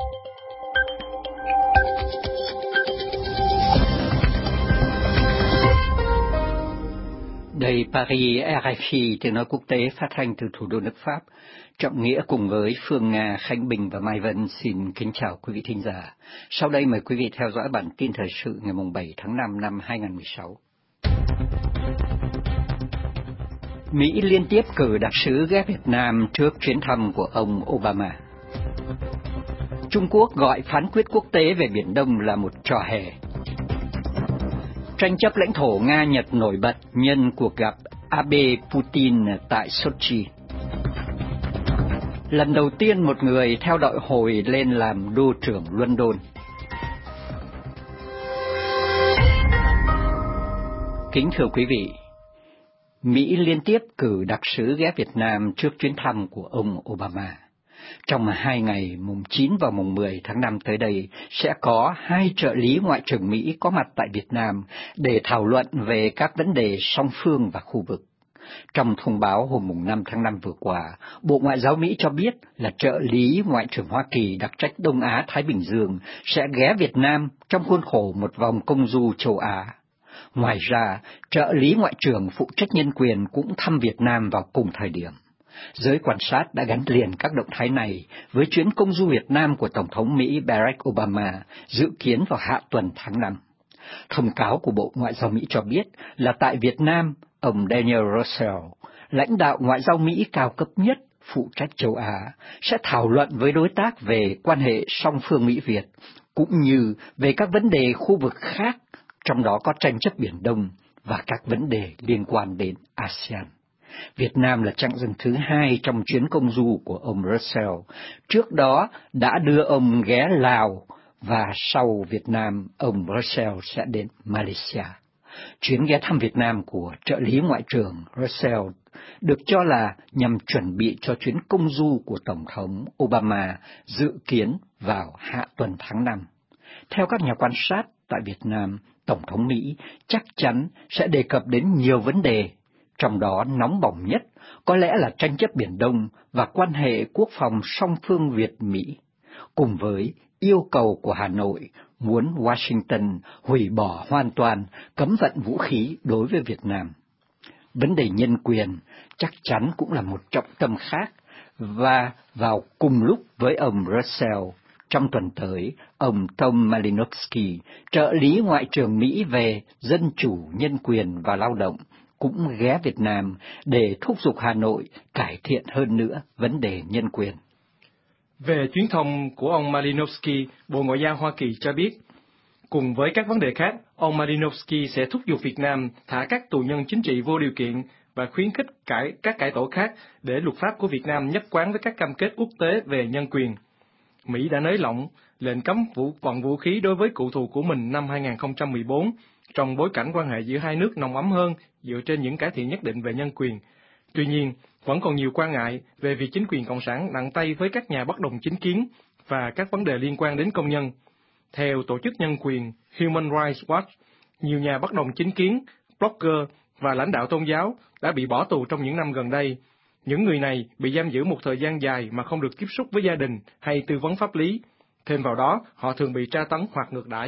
Đây Paris, RFI, tiếng nói quốc tế phát thanh từ thủ đô nước Pháp. Trọng Nghĩa cùng với Phương Nga, Khánh Bình và Mai Vân xin kính chào quý vị thính giả. Sau đây mời quý vị theo dõi bản tin thời sự ngày 7 tháng 5 năm 2016. Mỹ liên tiếp cử đặc sứ ghé Việt Nam trước chuyến thăm của ông Obama. Trung Quốc gọi phán quyết quốc tế về Biển Đông là một trò hề. Tranh chấp lãnh thổ Nga-Nhật nổi bật nhân cuộc gặp Abe-Putin tại Sochi. Lần đầu tiên một người theo đội Hồi lên làm đô trưởng London. Kính thưa quý vị, Mỹ liên tiếp cử đặc sứ ghé Việt Nam trước chuyến thăm của ông Obama. Trong 2 ngày mùng 9 và mùng 10 tháng 5 tới đây sẽ có 2 trợ lý Ngoại trưởng Mỹ có mặt tại Việt Nam để thảo luận về các vấn đề song phương và khu vực. Trong thông báo hôm mùng 5 tháng 5 vừa qua, Bộ Ngoại giao Mỹ cho biết là trợ lý Ngoại trưởng Hoa Kỳ đặc trách Đông Á-Thái Bình Dương sẽ ghé Việt Nam trong khuôn khổ một vòng công du châu Á. Ngoài ra, trợ lý Ngoại trưởng phụ trách nhân quyền cũng thăm Việt Nam vào cùng thời điểm. Giới quan sát đã gắn liền các động thái này với chuyến công du Việt Nam của Tổng thống Mỹ Barack Obama dự kiến vào hạ tuần tháng 5. Thông cáo của Bộ Ngoại giao Mỹ cho biết là tại Việt Nam, ông Daniel Russell, lãnh đạo ngoại giao Mỹ cao cấp nhất phụ trách châu Á, sẽ thảo luận với đối tác về quan hệ song phương Mỹ-Việt, cũng như về các vấn đề khu vực khác, trong đó có tranh chấp Biển Đông và các vấn đề liên quan đến ASEAN. Việt Nam là chặng dừng thứ 2 trong chuyến công du của ông Russell, trước đó đã đưa ông ghé Lào, và sau Việt Nam, ông Russell sẽ đến Malaysia. Chuyến ghé thăm Việt Nam của trợ lý Ngoại trưởng Russell được cho là nhằm chuẩn bị cho chuyến công du của Tổng thống Obama dự kiến vào hạ tuần tháng 5. Theo các nhà quan sát tại Việt Nam, Tổng thống Mỹ chắc chắn sẽ đề cập đến nhiều vấn đề, trong đó nóng bỏng nhất có lẽ là tranh chấp Biển Đông và quan hệ quốc phòng song phương Việt-Mỹ, cùng với yêu cầu của Hà Nội muốn Washington hủy bỏ hoàn toàn cấm vận vũ khí đối với Việt Nam. Vấn đề nhân quyền chắc chắn cũng là một trọng tâm khác, và vào cùng lúc với ông Russell, trong tuần tới, ông Tom Malinowski, trợ lý Ngoại trưởng Mỹ về dân chủ, nhân quyền và lao động, cũng ghé Việt Nam để thúc giục Hà Nội cải thiện hơn nữa vấn đề nhân quyền. Về chuyến thăm của ông Malinowski, Bộ Ngoại giao Hoa Kỳ cho biết, cùng với các vấn đề khác, ông Malinowski sẽ thúc giục Việt Nam thả các tù nhân chính trị vô điều kiện và khuyến khích các cải tổ khác để luật pháp của Việt Nam nhất quán với các cam kết quốc tế về nhân quyền. Mỹ đã nới lỏng lệnh cấm vận vũ khí đối với cựu thù của mình năm 2014 trong bối cảnh quan hệ giữa hai nước nồng ấm hơn dựa trên những cải thiện nhất định về nhân quyền. Tuy nhiên, vẫn còn nhiều quan ngại về việc chính quyền Cộng sản nặng tay với các nhà bất đồng chính kiến và các vấn đề liên quan đến công nhân. Theo tổ chức nhân quyền Human Rights Watch, nhiều nhà bất đồng chính kiến, blogger và lãnh đạo tôn giáo đã bị bỏ tù trong những năm gần đây. Những người này bị giam giữ một thời gian dài mà không được tiếp xúc với gia đình hay tư vấn pháp lý. Thêm vào đó, họ thường bị tra tấn hoặc ngược đãi.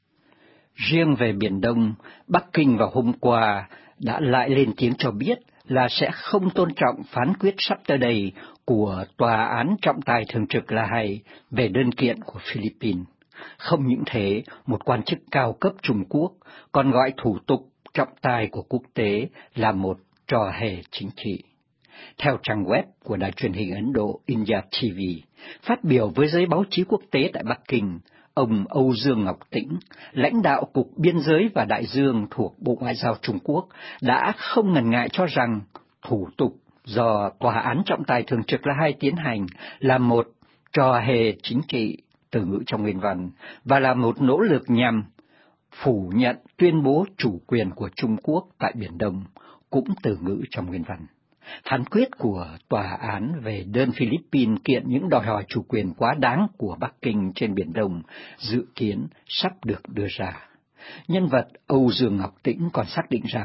Riêng về Biển Đông, Bắc Kinh vào hôm qua đã lại lên tiếng cho biết là sẽ không tôn trọng phán quyết sắp tới đây của Tòa án trọng tài thường trực La Hay về đơn kiện của Philippines. Không những thế, một quan chức cao cấp Trung Quốc còn gọi thủ tục trọng tài của quốc tế là một trò hề chính trị. Theo trang web của đài truyền hình Ấn Độ India TV, phát biểu với giới báo chí quốc tế tại Bắc Kinh, ông Âu Dương Ngọc Tĩnh, lãnh đạo Cục Biên giới và Đại dương thuộc Bộ Ngoại giao Trung Quốc, đã không ngần ngại cho rằng thủ tục do Tòa án trọng tài thường trực La Hay tiến hành là một trò hề chính trị, từ ngữ trong nguyên văn, và là một nỗ lực nhằm phủ nhận tuyên bố chủ quyền của Trung Quốc tại Biển Đông, cũng từ ngữ trong nguyên văn. Phán quyết của tòa án về đơn Philippines kiện những đòi hỏi chủ quyền quá đáng của Bắc Kinh trên Biển Đông dự kiến sắp được đưa ra. Nhân vật Âu Dương Ngọc Tĩnh còn xác định rằng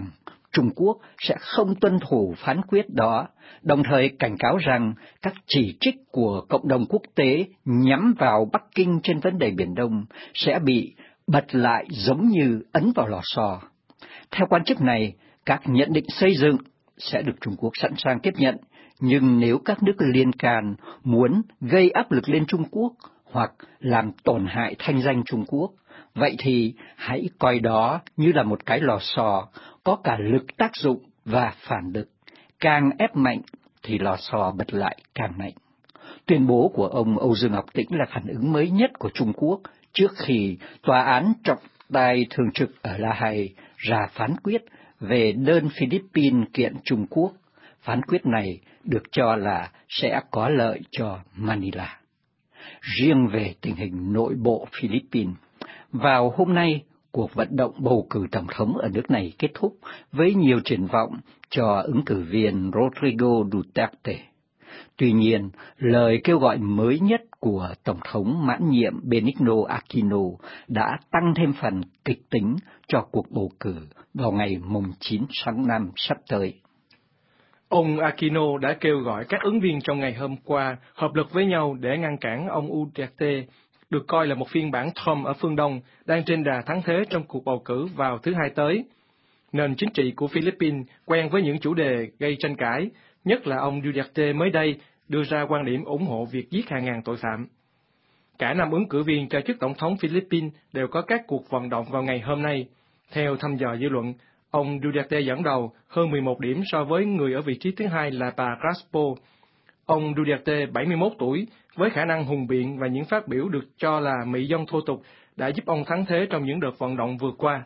Trung Quốc sẽ không tuân thủ phán quyết đó, đồng thời cảnh cáo rằng các chỉ trích của cộng đồng quốc tế nhắm vào Bắc Kinh trên vấn đề Biển Đông sẽ bị bật lại giống như ấn vào lò xo. Theo quan chức này, các nhận định xây dựng sẽ được Trung Quốc sẵn sàng tiếp nhận, nhưng nếu các nước liên can muốn gây áp lực lên Trung Quốc hoặc làm tổn hại thanh danh Trung Quốc, vậy thì hãy coi đó như là một cái lò xo có cả lực tác dụng và phản lực. Càng ép mạnh thì lò xo bật lại càng mạnh. Tuyên bố của ông Âu Dương Ngọc Tĩnh là phản ứng mới nhất của Trung Quốc trước khi tòa án trọng tài thường trực ở La Hay ra phán quyết về đơn Philippines kiện Trung Quốc. Phán quyết này được cho là sẽ có lợi cho Manila. Riêng về tình hình nội bộ Philippines, vào hôm nay, cuộc vận động bầu cử tổng thống ở nước này kết thúc với nhiều triển vọng cho ứng cử viên Rodrigo Duterte. Tuy nhiên, lời kêu gọi mới nhất của Tổng thống mãn nhiệm Benigno Aquino đã tăng thêm phần kịch tính cho cuộc bầu cử vào ngày 9 tháng 5 sắp tới. Ông Aquino đã kêu gọi các ứng viên trong ngày hôm qua hợp lực với nhau để ngăn cản ông Duterte, được coi là một phiên bản Trump ở phương Đông, đang trên đà thắng thế trong cuộc bầu cử vào thứ Hai tới. Nền chính trị của Philippines quen với những chủ đề gây tranh cãi, nhất là ông Duterte mới đây đưa ra quan điểm ủng hộ việc giết hàng ngàn tội phạm. Cả 5 ứng cử viên cho chức tổng thống Philippines đều có các cuộc vận động vào ngày hôm nay. Theo thăm dò dư luận, ông Duterte dẫn đầu hơn 11 điểm so với người ở vị trí thứ hai là bà Castro. Ông Duterte, 71 tuổi, với khả năng hùng biện và những phát biểu được cho là mị dân thô tục, đã giúp ông thắng thế trong những đợt vận động vừa qua.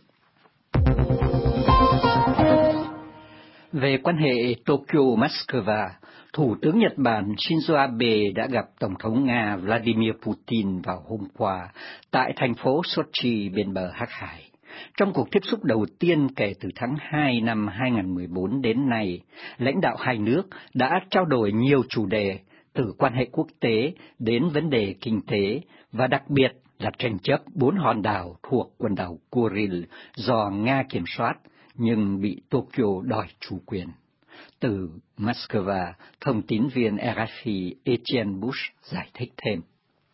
Về quan hệ Tokyo-Moscow, Thủ tướng Nhật Bản Shinzo Abe đã gặp Tổng thống Nga Vladimir Putin vào hôm qua tại thành phố Sochi bên bờ Hắc Hải. Trong cuộc tiếp xúc đầu tiên kể từ tháng 2 năm 2014 đến nay, lãnh đạo hai nước đã trao đổi nhiều chủ đề, từ quan hệ quốc tế đến vấn đề kinh tế, và đặc biệt là tranh chấp 4 hòn đảo thuộc quần đảo Kuril do Nga kiểm soát, nhưng bị Tokyo đòi chủ quyền. Từ Moscow, thông tín viên RFI Etienne Bush giải thích thêm.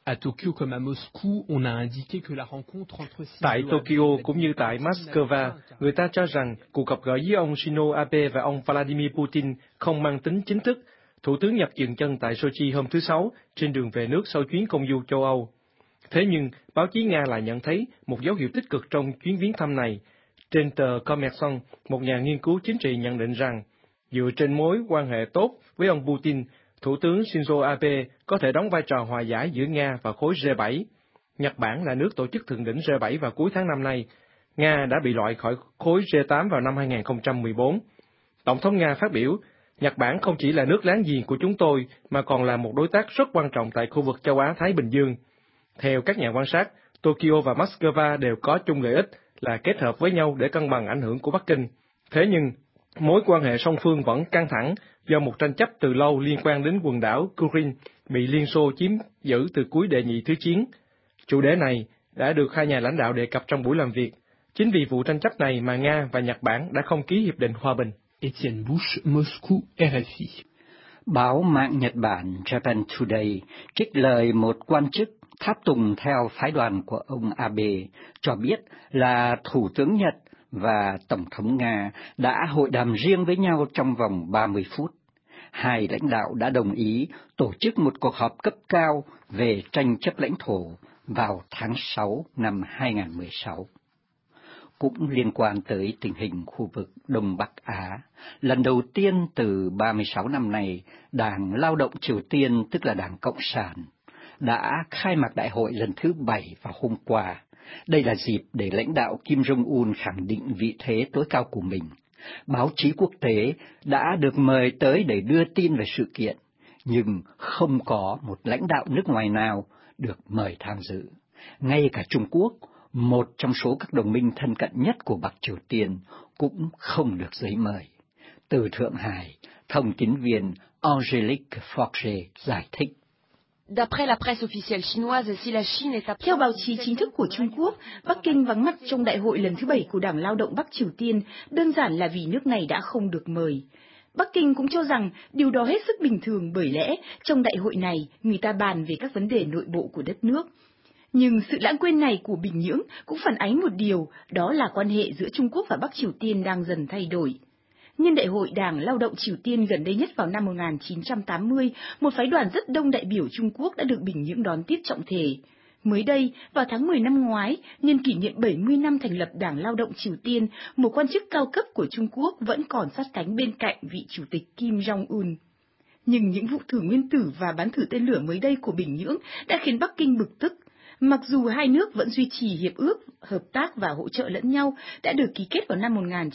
Tại Tokyo cũng như tại Moscow, người ta cho rằng cuộc gặp gỡ với ông Shinzo Abe và ông Vladimir Putin không mang tính chính thức. Thủ tướng Nhật dừng chân tại Sochi hôm thứ Sáu, trên đường về nước sau chuyến công du châu Âu. Thế nhưng, báo chí Nga lại nhận thấy một dấu hiệu tích cực trong chuyến viếng thăm này. Trên tờ Kommersant, một nhà nghiên cứu chính trị nhận định rằng, dựa trên mối quan hệ tốt với ông Putin, Thủ tướng Shinzo Abe có thể đóng vai trò hòa giải giữa Nga và khối G7. Nhật Bản là nước tổ chức thượng đỉnh G7 vào cuối tháng năm nay. Nga đã bị loại khỏi khối G8 vào năm 2014. Tổng thống Nga phát biểu, Nhật Bản không chỉ là nước láng giềng của chúng tôi, mà còn là một đối tác rất quan trọng tại khu vực châu Á-Thái Bình Dương. Theo các nhà quan sát, Tokyo và Moscow đều có chung lợi ích là kết hợp với nhau để cân bằng ảnh hưởng của Bắc Kinh. Thế nhưng, mối quan hệ song phương vẫn căng thẳng do một tranh chấp từ lâu liên quan đến quần đảo Kuril bị Liên Xô chiếm giữ từ cuối Đệ nhị Thế chiến. Chủ đề này đã được hai nhà lãnh đạo đề cập trong buổi làm việc. Chính vì vụ tranh chấp này mà Nga và Nhật Bản đã không ký hiệp định hòa bình. Etienne Bush, Moscou, RFI. Báo mạng Nhật Bản Japan Today trích lời một quan chức tháp tùng theo phái đoàn của ông Abe cho biết là Thủ tướng Nhật và Tổng thống Nga đã hội đàm riêng với nhau trong vòng 30 phút. Hai lãnh đạo đã đồng ý tổ chức một cuộc họp cấp cao về tranh chấp lãnh thổ vào tháng 6 năm 2016. Cũng liên quan tới tình hình khu vực Đông Bắc Á, lần đầu tiên từ 36 năm nay, Đảng Lao động Triều Tiên, tức là Đảng Cộng sản, đã khai mạc đại hội lần thứ 7 vào hôm qua. Đây là dịp để lãnh đạo Kim Jong-un khẳng định vị thế tối cao của mình. Báo chí quốc tế đã được mời tới để đưa tin về sự kiện, nhưng không có một lãnh đạo nước ngoài nào được mời tham dự. Ngay cả Trung Quốc, một trong số các đồng minh thân cận nhất của Bắc Triều Tiên, cũng không được giấy mời. Từ Thượng Hải, thông tín viên Angelique Forge giải thích. Theo báo chí chính thức của Trung Quốc, Bắc Kinh vắng mặt trong đại hội lần thứ 7 của Đảng Lao động Bắc Triều Tiên, đơn giản là vì nước này đã không được mời. Bắc Kinh cũng cho rằng điều đó hết sức bình thường bởi lẽ trong đại hội này người ta bàn về các vấn đề nội bộ của đất nước. Nhưng sự lãng quên này của Bình Nhưỡng cũng phản ánh một điều, đó là quan hệ giữa Trung Quốc và Bắc Triều Tiên đang dần thay đổi. Nhân đại hội Đảng Lao động Triều Tiên gần đây nhất vào năm 1980, một phái đoàn rất đông đại biểu Trung Quốc đã được Bình Nhưỡng đón tiếp trọng thể. Mới đây, vào tháng 10 năm ngoái, nhân kỷ niệm 70 năm thành lập Đảng Lao động Triều Tiên, một quan chức cao cấp của Trung Quốc vẫn còn sát cánh bên cạnh vị chủ tịch Kim Jong-un. Nhưng những vụ thử nguyên tử và bắn thử tên lửa mới đây của Bình Nhưỡng đã khiến Bắc Kinh bực tức. Mặc dù hai nước vẫn duy trì hiệp ước, hợp tác và hỗ trợ lẫn nhau đã được ký kết vào năm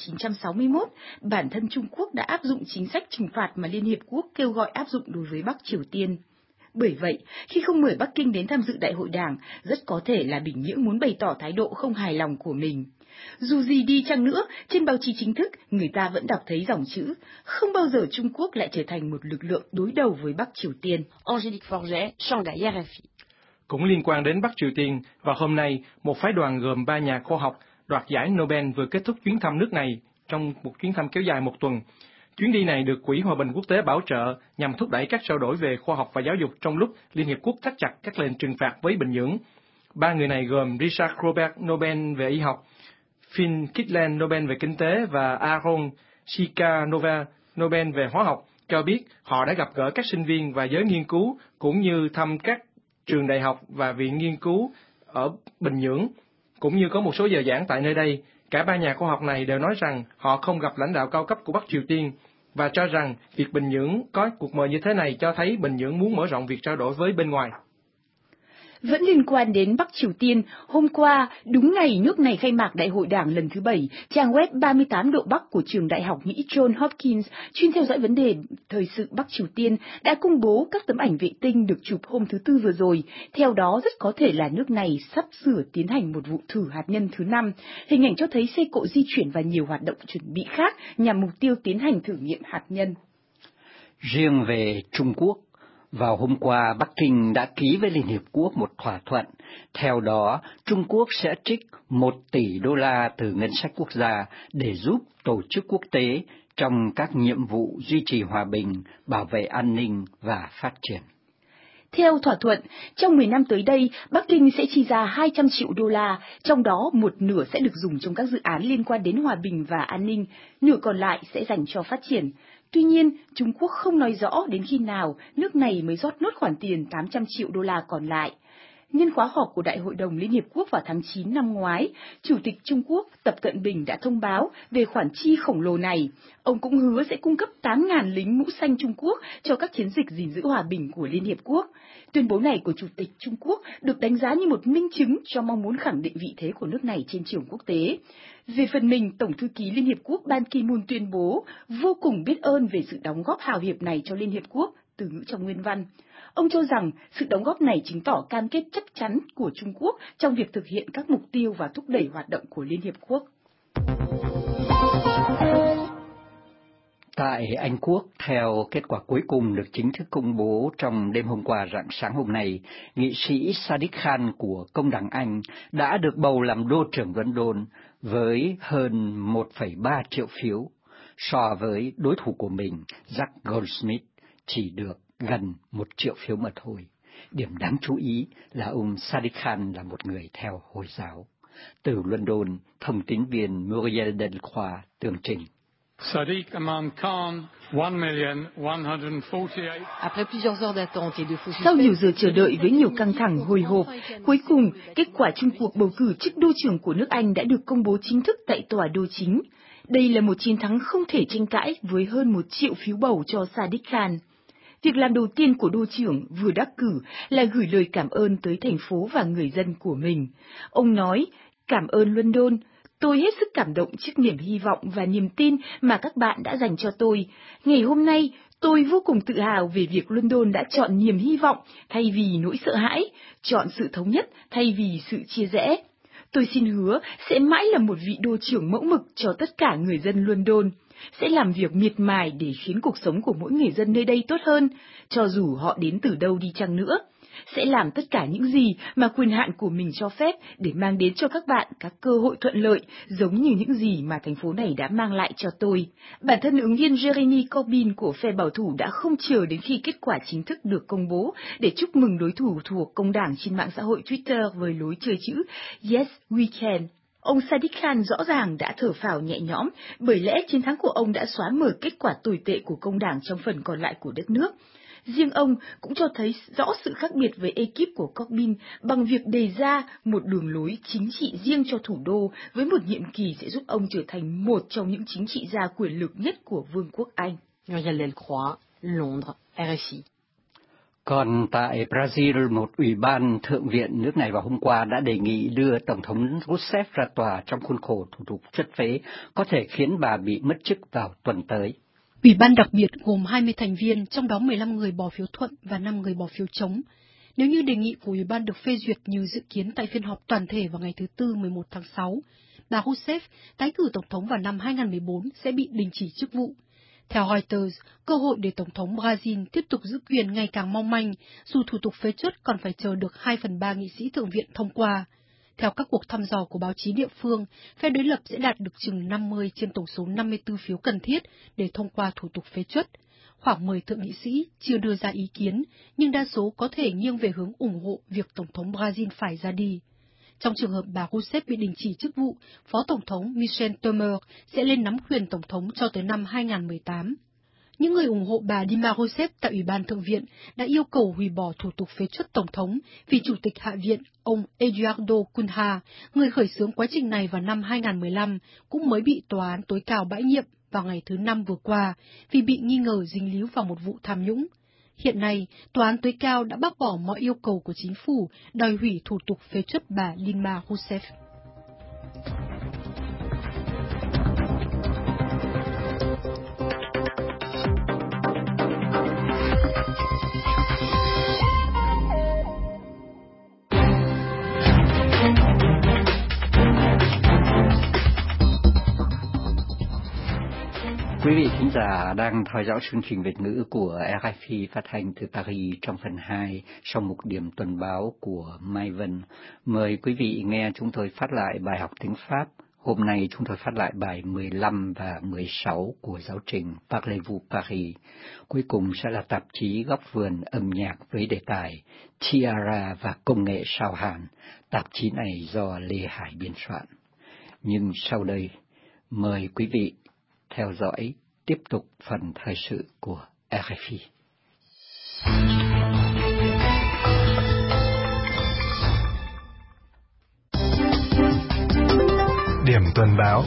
1961, bản thân Trung Quốc đã áp dụng chính sách trừng phạt mà Liên Hiệp Quốc kêu gọi áp dụng đối với Bắc Triều Tiên. Bởi vậy, khi không mời Bắc Kinh đến tham dự đại hội đảng, rất có thể là Bình Nhưỡng muốn bày tỏ thái độ không hài lòng của mình. Dù gì đi chăng nữa, trên báo chí chính thức, người ta vẫn đọc thấy dòng chữ, không bao giờ Trung Quốc lại trở thành một lực lượng đối đầu với Bắc Triều Tiên. Angélique Forget, Shanghai RFI. Cũng liên quan đến Bắc Triều Tiên, vào hôm nay, một phái đoàn gồm 3 nhà khoa học đoạt giải Nobel vừa kết thúc chuyến thăm nước này trong một chuyến thăm kéo dài một tuần. Chuyến đi này được Quỹ Hòa bình Quốc tế bảo trợ nhằm thúc đẩy các trao đổi về khoa học và giáo dục trong lúc Liên Hiệp Quốc thắt chặt các lệnh trừng phạt với Bình Nhưỡng. 3 người này gồm Richard Robert Nobel về y học, Finn Kitland Nobel về kinh tế và Aaron Shikanova Nobel về hóa học, cho biết họ đã gặp gỡ các sinh viên và giới nghiên cứu cũng như thăm các trường đại học và viện nghiên cứu ở Bình Nhưỡng, cũng như có một số giờ giảng tại nơi đây. Cả 3 nhà khoa học này đều nói rằng họ không gặp lãnh đạo cao cấp của Bắc Triều Tiên và cho rằng việc Bình Nhưỡng có cuộc mời như thế này cho thấy Bình Nhưỡng muốn mở rộng việc trao đổi với bên ngoài. Vẫn liên quan đến Bắc Triều Tiên, hôm qua, đúng ngày nước này khai mạc Đại hội Đảng lần thứ 7, trang web 38 độ Bắc của trường Đại học Mỹ Johns Hopkins, chuyên theo dõi vấn đề thời sự Bắc Triều Tiên, đã công bố các tấm ảnh vệ tinh được chụp hôm thứ Tư vừa rồi. Theo đó, rất có thể là nước này sắp sửa tiến hành một vụ thử hạt nhân thứ 5. Hình ảnh cho thấy xe cộ di chuyển và nhiều hoạt động chuẩn bị khác nhằm mục tiêu tiến hành thử nghiệm hạt nhân. Riêng về Trung Quốc, vào hôm qua, Bắc Kinh đã ký với Liên Hiệp Quốc một thỏa thuận. Theo đó, Trung Quốc sẽ trích 1 tỷ đô la từ ngân sách quốc gia để giúp tổ chức quốc tế trong các nhiệm vụ duy trì hòa bình, bảo vệ an ninh và phát triển. Theo thỏa thuận, trong 10 năm tới đây, Bắc Kinh sẽ chi ra 200 triệu đô la, trong đó một nửa sẽ được dùng trong các dự án liên quan đến hòa bình và an ninh, nửa còn lại sẽ dành cho phát triển. Tuy nhiên, Trung Quốc không nói rõ đến khi nào nước này mới rót nốt khoản tiền 800 triệu đô la còn lại. Nhân khóa họp của Đại hội đồng Liên Hiệp Quốc vào tháng 9 năm ngoái, Chủ tịch Trung Quốc Tập Cận Bình đã thông báo về khoản chi khổng lồ này. Ông cũng hứa sẽ cung cấp 8.000 lính mũ xanh Trung Quốc cho các chiến dịch gìn giữ hòa bình của Liên Hiệp Quốc. Tuyên bố này của Chủ tịch Trung Quốc được đánh giá như một minh chứng cho mong muốn khẳng định vị thế của nước này trên trường quốc tế. Về phần mình, Tổng thư ký Liên Hiệp Quốc Ban Ki-moon tuyên bố vô cùng biết ơn về sự đóng góp hào hiệp này cho Liên Hiệp Quốc, từ ngữ trong nguyên văn. Ông cho rằng sự đóng góp này chứng tỏ cam kết chắc chắn của Trung Quốc trong việc thực hiện các mục tiêu và thúc đẩy hoạt động của Liên Hiệp Quốc. Tại Anh Quốc, theo kết quả cuối cùng được chính thức công bố trong đêm hôm qua rạng sáng hôm nay, nghị sĩ Sadiq Khan của Công đảng Anh đã được bầu làm đô trưởng London với hơn 1,3 triệu phiếu, so với đối thủ của mình, Jack Goldsmith, chỉ được gần 1 triệu phiếu mà thôi. Điểm đáng chú ý là ông Sadiq Khan là một người theo Hồi giáo. Từ London, thông tín viên Muriel Delcroix tường trình. Sadiq Aman Khan, 1,148,000. Sau nhiều giờ chờ đợi với nhiều căng thẳng hồi hộp, cuối cùng, kết quả chung cuộc bầu cử chức đô trưởng của nước Anh đã được công bố chính thức tại tòa đô chính. Đây là một chiến thắng không thể tranh cãi với hơn 1 triệu phiếu bầu cho Sadiq Khan. Việc làm đầu tiên của đô trưởng vừa đắc cử là gửi lời cảm ơn tới thành phố và người dân của mình. Ông nói, cảm ơn London. Tôi hết sức cảm động trước niềm hy vọng và niềm tin mà các bạn đã dành cho tôi. Ngày hôm nay, tôi vô cùng tự hào về việc London đã chọn niềm hy vọng thay vì nỗi sợ hãi, chọn sự thống nhất thay vì sự chia rẽ. Tôi xin hứa sẽ mãi là một vị đô trưởng mẫu mực cho tất cả người dân London, sẽ làm việc miệt mài để khiến cuộc sống của mỗi người dân nơi đây tốt hơn, cho dù họ đến từ đâu đi chăng nữa. sẽ làm tất cả những gì mà quyền hạn của mình cho phép để mang đến cho các bạn các cơ hội thuận lợi, giống như những gì mà thành phố này đã mang lại cho tôi. Bản thân ứng viên Jeremy Corbyn của phe bảo thủ đã không chờ đến khi kết quả chính thức được công bố để chúc mừng đối thủ thuộc công đảng trên mạng xã hội Twitter với lối chơi chữ Yes, we can. Ông Sadiq Khan rõ ràng đã thở phào nhẹ nhõm, bởi lẽ chiến thắng của ông đã xóa mở kết quả tồi tệ của công đảng trong phần còn lại của đất nước. Riêng ông cũng cho thấy rõ sự khác biệt với ekip của Corbyn bằng việc đề ra một đường lối chính trị riêng cho thủ đô với một nhiệm kỳ sẽ giúp ông trở thành một trong những chính trị gia quyền lực nhất của Vương quốc Anh. Muriel Delcroix, Londres, RFI. Còn tại Brazil, một ủy ban thượng viện nước này vào hôm qua đã đề nghị đưa Tổng thống Rousseff ra tòa trong khuôn khổ thủ tục truất phế, có thể khiến bà bị mất chức vào tuần tới. Ủy ban đặc biệt gồm 20 thành viên, trong đó 15 người bỏ phiếu thuận và 5 người bỏ phiếu chống. Nếu như đề nghị của ủy ban được phê duyệt như dự kiến tại phiên họp toàn thể vào ngày thứ Tư 11 tháng 6, bà Rousseff, tái cử Tổng thống vào năm 2014, sẽ bị đình chỉ chức vụ. Theo Reuters, cơ hội để Tổng thống Brazil tiếp tục giữ quyền ngày càng mong manh, dù thủ tục phế truất còn phải chờ được 2/3 nghị sĩ thượng viện thông qua. Theo các cuộc thăm dò của báo chí địa phương, phe đối lập sẽ đạt được chừng 50 trên tổng số 54 phiếu cần thiết để thông qua thủ tục phế truất. Khoảng 10 thượng nghị sĩ chưa đưa ra ý kiến, nhưng đa số có thể nghiêng về hướng ủng hộ việc Tổng thống Brazil phải ra đi. Trong trường hợp bà Rousseff bị đình chỉ chức vụ, Phó Tổng thống Michel Temer sẽ lên nắm quyền Tổng thống cho tới năm 2018. Những người ủng hộ bà Dilma Rousseff tại Ủy ban Thượng viện đã yêu cầu hủy bỏ thủ tục phế truất Tổng thống vì Chủ tịch Hạ viện, ông Eduardo Cunha, người khởi xướng quá trình này vào năm 2015, cũng mới bị Tòa án tối cao bãi nhiệm vào ngày thứ Năm vừa qua vì bị nghi ngờ dính líu vào một vụ tham nhũng. Hiện nay, Tòa án tối cao đã bác bỏ mọi yêu cầu của chính phủ đòi hủy thủ tục phế truất bà Dilma Rousseff. Quý vị khán giả đang theo dõi chương trình Việt ngữ của RFI phát hành từ Paris trong phần 2 sau mục điểm tuần báo của Mai Vân. Mời quý vị nghe chúng tôi phát lại bài học tiếng Pháp. Hôm nay chúng tôi phát lại bài 15 và 16 của giáo trình Parlez-vous Paris. Cuối cùng sẽ là tạp chí Góc vườn âm nhạc với đề tài Tiara và công nghệ sao Hàn. Tạp chí này do Lê Hải biên soạn. Nhưng sau đây, mời quý vị theo dõi tiếp tục phần thời sự của RFI. Điểm tuần báo.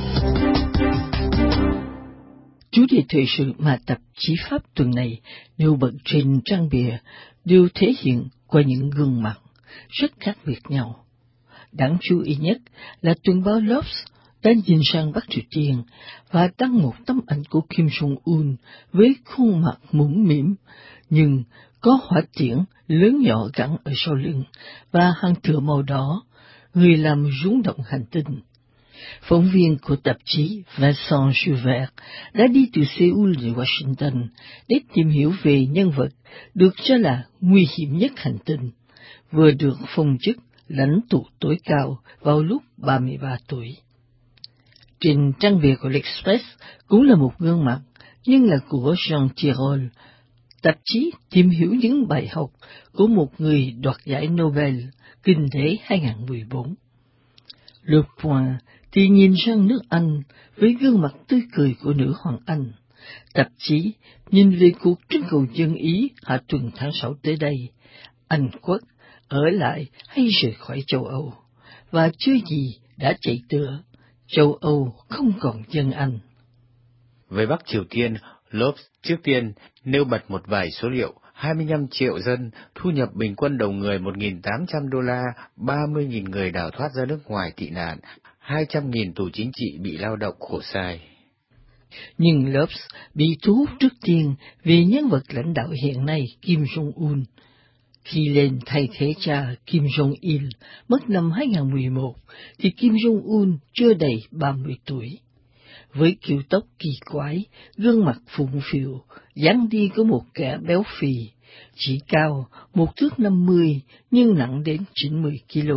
Chủ đề thời sự mà tạp chí Pháp tuần này nêu bật trên trang bìa đều thể hiện qua những gương mặt rất khác biệt nhau. Đáng chú ý nhất là tuần báo L'Obs đã nhìn sang Bắc Triều Tiên và đăng một tấm ảnh của Kim Jong-un với khuôn mặt mũm mĩm, nhưng có hỏa tiễn lớn nhỏ gắn ở sau lưng và hàng thừa màu đỏ, người làm rung động hành tinh. Phóng viên của tạp chí Vincent Jouvert đã đi từ Seoul đến Washington để tìm hiểu về nhân vật được cho là nguy hiểm nhất hành tinh, vừa được phong chức lãnh tụ tối cao vào lúc 33 tuổi. Trên trang bìa của L'Express cũng là một gương mặt, nhưng là của Jean Tirole. Tạp chí tìm hiểu những bài học của một người đoạt giải Nobel Kinh tế 2014. Le Point thì nhìn sang nước Anh với gương mặt tươi cười của nữ hoàng Anh. Tạp chí nhìn về cuộc trưng cầu dân Ý hạ tuần tháng 6 tới đây. Anh Quốc ở lại hay rời khỏi châu Âu? Và chưa gì đã chạy tựa, châu Âu không còn dân Anh. Với Bắc Triều Tiên, Lopes trước tiên nêu bật một vài số liệu: 25 triệu dân, thu nhập bình quân đầu người 1.800 đô la, 30.000 người đào thoát ra nước ngoài tị nạn, 200.000 tù chính trị bị lao động khổ sai. Nhưng Lopes bị thu hút trước tiên vì nhân vật lãnh đạo hiện nay Kim Jong-un. Khi lên thay thế cha Kim Jong-il mất năm 2011, thì Kim Jong-un chưa đầy 30 tuổi. Với kiểu tóc kỳ quái, gương mặt phụng phịu, dáng đi của một kẻ béo phì, chỉ cao 1 thước 50 nhưng nặng đến 90 kg.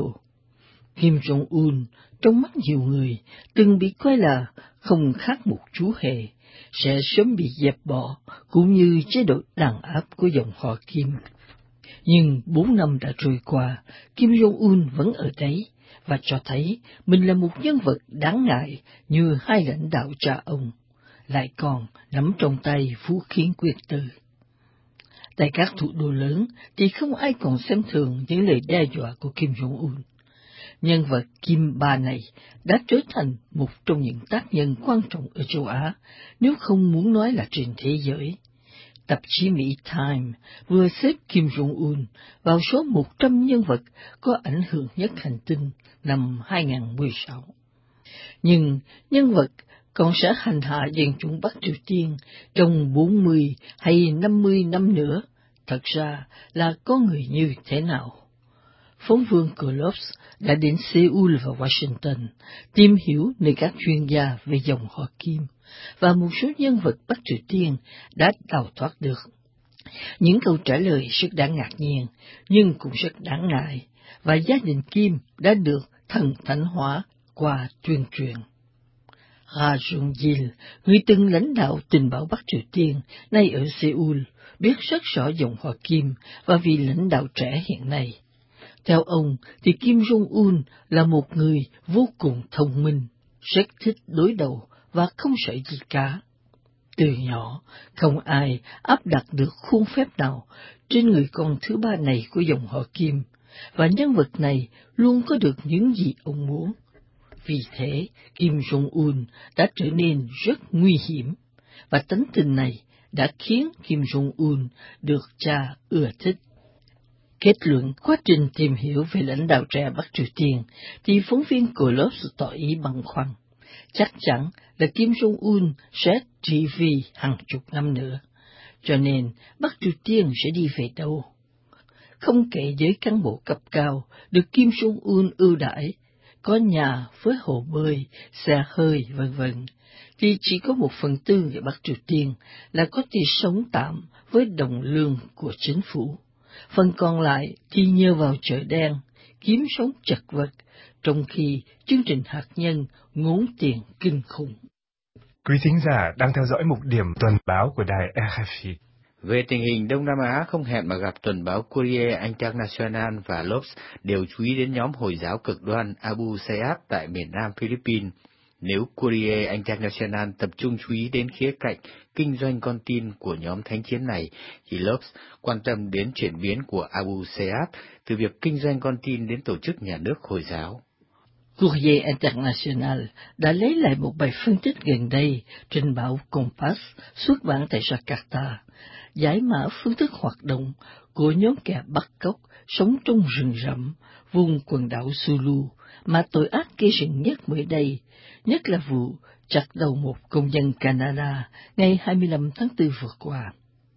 Kim Jong-un, trong mắt nhiều người, từng bị coi là không khác một chú hề, sẽ sớm bị dẹp bỏ, cũng như chế độ đàn áp của dòng họ Kim. Nhưng 4 năm đã trôi qua, Kim Jong-un vẫn ở đấy, và cho thấy mình là một nhân vật đáng ngại như hai lãnh đạo cha ông, lại còn nắm trong tay vũ khí quyết tử. Tại các thủ đô lớn thì không ai còn xem thường những lời đe dọa của Kim Jong-un. Nhân vật Kim Ba này đã trở thành một trong những tác nhân quan trọng ở châu Á, nếu không muốn nói là trên thế giới. Tạp chí Mỹ Time vừa xếp Kim Jong-un vào số 100 nhân vật có ảnh hưởng nhất hành tinh năm 2016. Nhưng nhân vật còn sẽ hành hạ dân chúng Bắc Triều Tiên trong 40 hay 50 năm nữa, thật ra là có người như thế nào? Phóng viên Klops đã đến Seoul và Washington tìm hiểu nơi các chuyên gia về dòng họ Kim, và một số nhân vật Bắc Triều Tiên đã đào thoát được. Những câu trả lời rất đáng ngạc nhiên, nhưng cũng rất đáng ngại, và gia đình Kim đã được thần thánh hóa qua tuyên truyền. Ha Jong-il, người từng lãnh đạo tình báo Bắc Triều Tiên, nay ở Seoul, biết rất rõ dòng họ Kim và vị lãnh đạo trẻ hiện nay. Theo ông, thì Kim Jong-un là một người vô cùng thông minh, rất thích đối đầu và không sợ gì cả. Từ nhỏ, không ai áp đặt được khuôn phép nào trên người con thứ ba này của dòng họ Kim, và nhân vật này luôn có được những gì ông muốn. Vì thế, Kim Jong-un đã trở nên rất nguy hiểm, và tánh tình này đã khiến Kim Jong-un được cha ưa thích. Kết luận quá trình tìm hiểu về lãnh đạo trẻ Bắc Triều Tiên, thì phóng viên Klops tỏ ý băn khoăn. Chắc chắn là Kim Jong-un sẽ trị vì hàng chục năm nữa, cho nên Bắc Triều Tiên sẽ đi về đâu? Không kể giới cán bộ cấp cao được Kim Jong-un ưu đãi, có nhà với hồ bơi, xe hơi, v.v., thì chỉ có 1/4 người Bắc Triều Tiên là có thể sống tạm với đồng lương của chính phủ. Phần còn lại thì nhờ vào chợ đen, kiếm sống chật vật, trong khi chương trình hạt nhân ngốn tiền kinh khủng. Quý thính giả đang theo dõi mục điểm tuần báo của đài RFI. Về tình hình Đông Nam Á, không hẹn mà gặp tuần báo Courier International và Lobs đều chú ý đến nhóm Hồi giáo cực đoan Abu Sayyaf tại miền Nam Philippines. Nếu Courier International tập trung chú ý đến khía cạnh kinh doanh con tin của nhóm thánh chiến này, thì Lobs quan tâm đến chuyển biến của Abu Sayyaf từ việc kinh doanh con tin đến tổ chức nhà nước Hồi giáo. Courier International đã lấy lại một bài phân tích gần đây trên báo Compass xuất bản tại Jakarta, giải mã phương thức hoạt động của nhóm kẻ bắt cóc sống trong rừng rậm, vùng quần đảo Sulu, mà tội ác gây sừng nhất mới đây, nhất là vụ chặt đầu một công dân Canada ngày 25 tháng 4 vừa qua.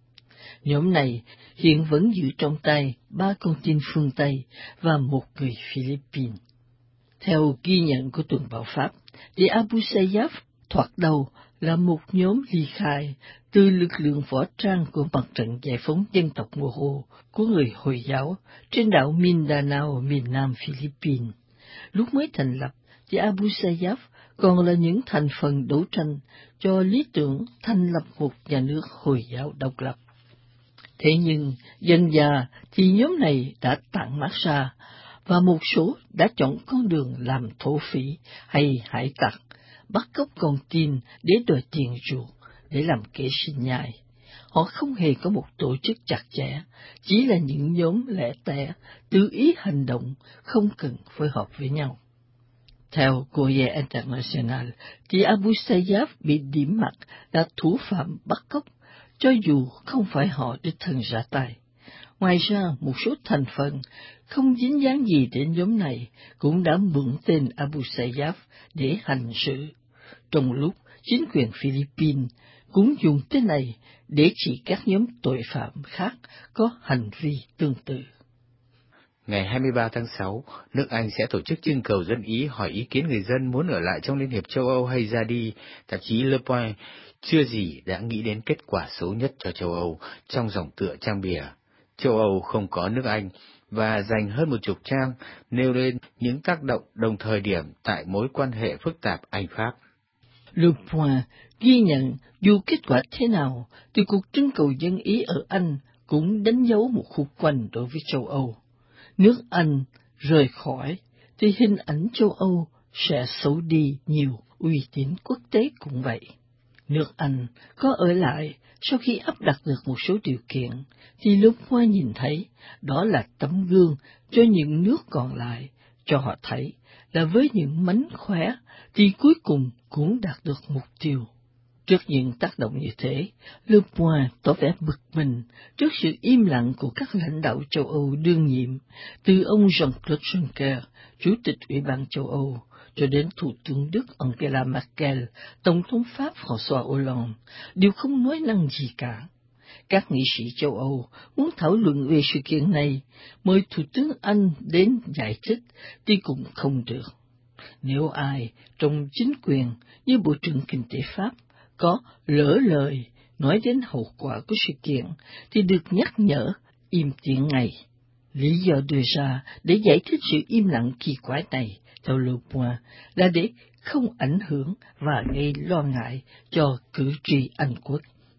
Nhóm này hiện vẫn giữ trong tay 3 con tin phương Tây và 1 người Philippines. Theo ghi nhận của tuần báo Pháp, thì Abu Sayyaf thoạt đầu là một nhóm ly khai từ lực lượng võ trang của Mặt trận Giải phóng Dân tộc Moro của người Hồi giáo trên đảo Mindanao, miền Nam Philippines. Lúc mới thành lập, thì Abu Sayyaf còn là những thành phần đấu tranh cho lý tưởng thành lập một nhà nước Hồi giáo độc lập. Thế nhưng, dần dà thì nhóm này đã tản mát ra, và một số đã chọn con đường làm thổ phỉ hay hải tặc, bắt cóc con tin để đòi tiền chuộc, để làm kế sinh nhai. Họ không hề có một tổ chức chặt chẽ, chỉ là những nhóm lẻ tẻ, tự ý hành động, không cần phối hợp với nhau. Theo Courier International, thì Abu Sayyaf bị điểm mặt là thủ phạm bắt cóc, cho dù không phải họ đích thân ra tay. Ngoài ra, một số thành phần không dính dáng gì đến nhóm này cũng đã mượn tên Abu Sayyaf để hành sự, trong lúc chính quyền Philippines cũng dùng tên này để chỉ các nhóm tội phạm khác có hành vi tương tự. Ngày 23 tháng 6, nước Anh sẽ tổ chức trưng cầu dân Ý hỏi ý kiến người dân muốn ở lại trong Liên hiệp châu Âu hay ra đi. Tạp chí Le Point chưa gì đã nghĩ đến kết quả xấu nhất cho châu Âu trong dòng tựa trang bìa. châu Âu không có nước Anh, và dành hơn 10 trang nêu lên những tác động đồng thời điểm tại mối quan hệ phức tạp Anh-Pháp. Le Point ghi nhận dù kết quả thế nào, thì cuộc trưng cầu dân Ý ở Anh cũng đánh dấu một khúc quanh đối với châu Âu. Nước Anh rời khỏi, thì hình ảnh châu Âu sẽ xấu đi nhiều, uy tín quốc tế cũng vậy. Nước Anh có ở lại sau khi áp đặt được một số điều kiện, thì Le Point nhìn thấy đó là tấm gương cho những nước còn lại, cho họ thấy là với những mánh khóe thì cuối cùng cũng đạt được mục tiêu. Trước những tác động như thế, Le Point tỏ vẻ bực mình trước sự im lặng của các lãnh đạo châu Âu đương nhiệm, từ ông Jean-Claude Juncker, Chủ tịch Ủy ban châu Âu, cho đến Thủ tướng Đức Angela Merkel, Tổng thống Pháp François Hollande, đều không nói năng gì cả. Các nghị sĩ châu Âu muốn thảo luận về sự kiện này, mời Thủ tướng Anh đến giải thích thì cũng không được. Nếu ai trong chính quyền như Bộ trưởng Kinh tế Pháp có lỡ lời nói đến hậu quả của sự kiện, thì được nhắc nhở im tiếng ngay. Lý do đưa ra để giải thích sự im lặng kỳ quái này, theo Le Point, là để không ảnh hưởng và gây lo ngại cho cử tri Anh quốc.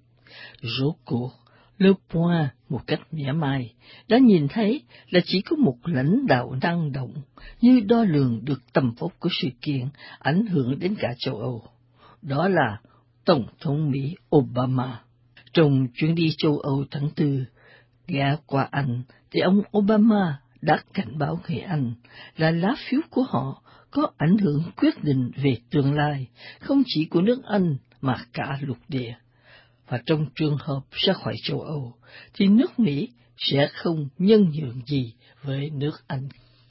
Rốt cuộc, Le Point một cách mỉa mai đã nhìn thấy là chỉ có một lãnh đạo năng động như đo lường được tầm vóc của sự kiện ảnh hưởng đến cả châu Âu. Đó là Tổng thống Mỹ Obama. Trong chuyến đi châu Âu tháng 4, ghé qua Anh, thì ông Obama đã cảnh báo người Anh là lá phiếu của họ có ảnh hưởng quyết định về tương lai, không chỉ của nước Anh mà cả lục địa. Và trong trường hợp ra khỏi châu Âu, thì nước Mỹ sẽ không nhân nhượng gì với nước Anh.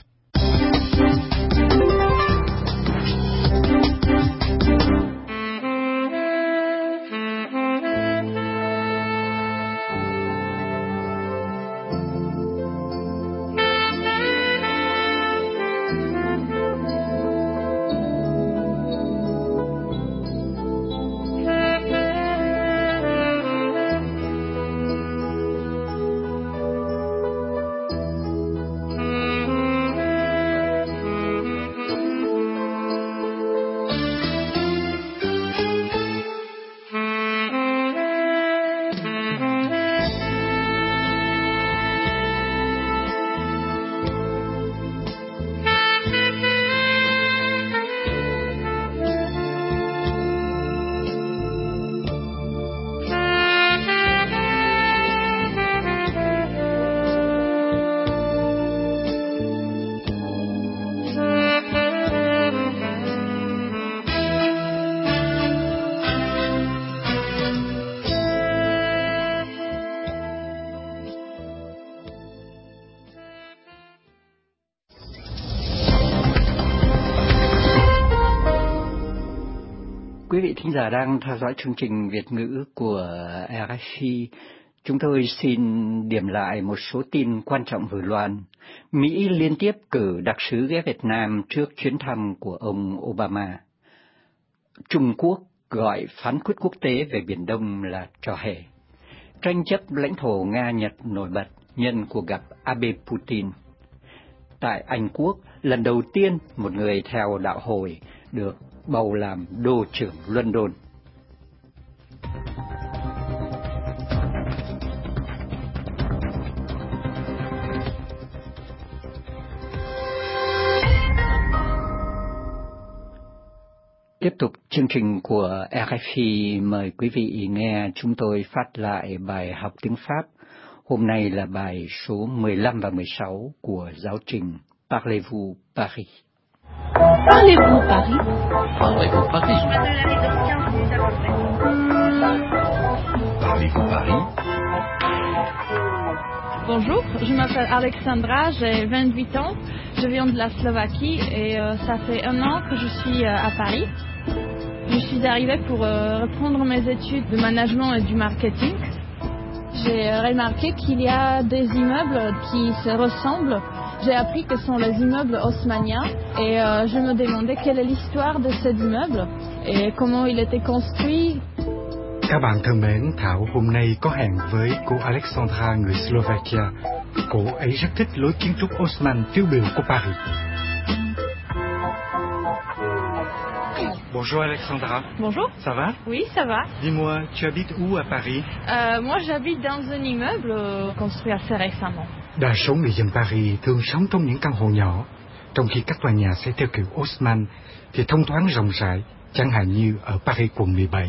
Quý vị thính giả đang theo dõi chương trình Việt ngữ của RFI. Chúng tôi xin điểm lại một số tin quan trọng vừa loan. Mỹ liên tiếp cử đặc sứ ghé Việt Nam trước chuyến thăm của ông Obama. Trung Quốc gọi phán quyết quốc tế về Biển Đông là trò hề. Tranh chấp lãnh thổ Nga-Nhật nổi bật nhân cuộc gặp Abe Putin. Tại Anh Quốc, lần đầu tiên một người theo đạo Hồi được bầu làm đô trưởng London. Tiếp tục chương trình của RFI, mời quý vị nghe chúng tôi phát lại bài học tiếng Pháp. Hôm nay là bài số 15 và 16 của giáo trình Parlez-vous Paris. Parlez-vous Paris? Parlez-vous Paris? Parlez-vous Paris? Bonjour, je m'appelle Alexandra, j'ai 28 ans, je viens de la Slovaquie et ça fait 1 an que je suis à Paris. Je suis arrivée pour reprendre mes études de management et du marketing. J'ai remarqué qu'il y a des immeubles qui se ressemblent. J'ai appris que ce sont les immeubles haussmanniens et je me demandais quelle est l'histoire de ces immeubles et comment il était construit. Các bạn thân mến, Thảo hôm nay có hẹn với cô Alexandra người Slovakia. Cô ấy rất thích lối kiến trúc Haussmann tiêu biểu của Paris. Bonjour Alexandra. Bonjour. Ça va? Oui, ça va. Dis-moi, tu habites où à Paris? Moi, j'habite dans un immeuble construit assez récemment. Đa số người dân Paris thường sống trong những căn hộ nhỏ, trong khi các tòa nhà xây theo kiểu Haussmann thì thông thoáng rộng rãi, chẳng hạn như ở Paris quận 17.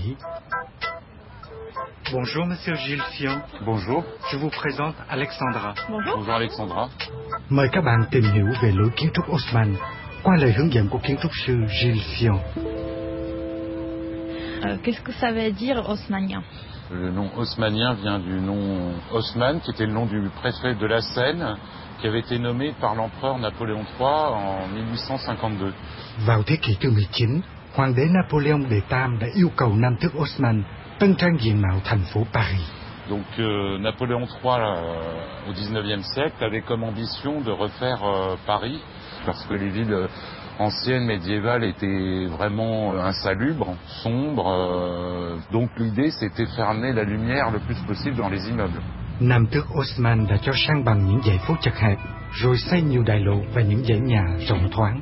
Bonjour Monsieur Gilles Fion. Bonjour. Je vous présente Alexandra. Bonjour. Bonjour Alexandra. Mời các bạn tìm hiểu về lối kiến trúc Haussmann qua lời hướng dẫn của kiến trúc sư Gilles Fion. Qu'est-ce que ça veut dire haussmannien? Le nom haussmannien vient du nom Haussmann, qui était le nom du préfet de la Seine, qui avait été nommé par l'empereur Napoléon III en 1852. Vào thế kỷ thứ 19, hoàng đế Napoléon đệ Tam đã yêu cầu Nam tước Haussmann tân trang diện mạo thành phố Paris. Donc Napoléon III, au XIXe siècle, avait comme ambition de refaire Paris, parce que les villes anciennes, médiévales, étaient vraiment insalubres, sombres. Donc l'idée, c'était faire amener la lumière le plus possible dans les immeubles. Nam tước Haussmann đã cho sang bằng những dãy phố chật hẹp, rồi xây nhiều đại lộ và những dãy nhà rộng thoáng.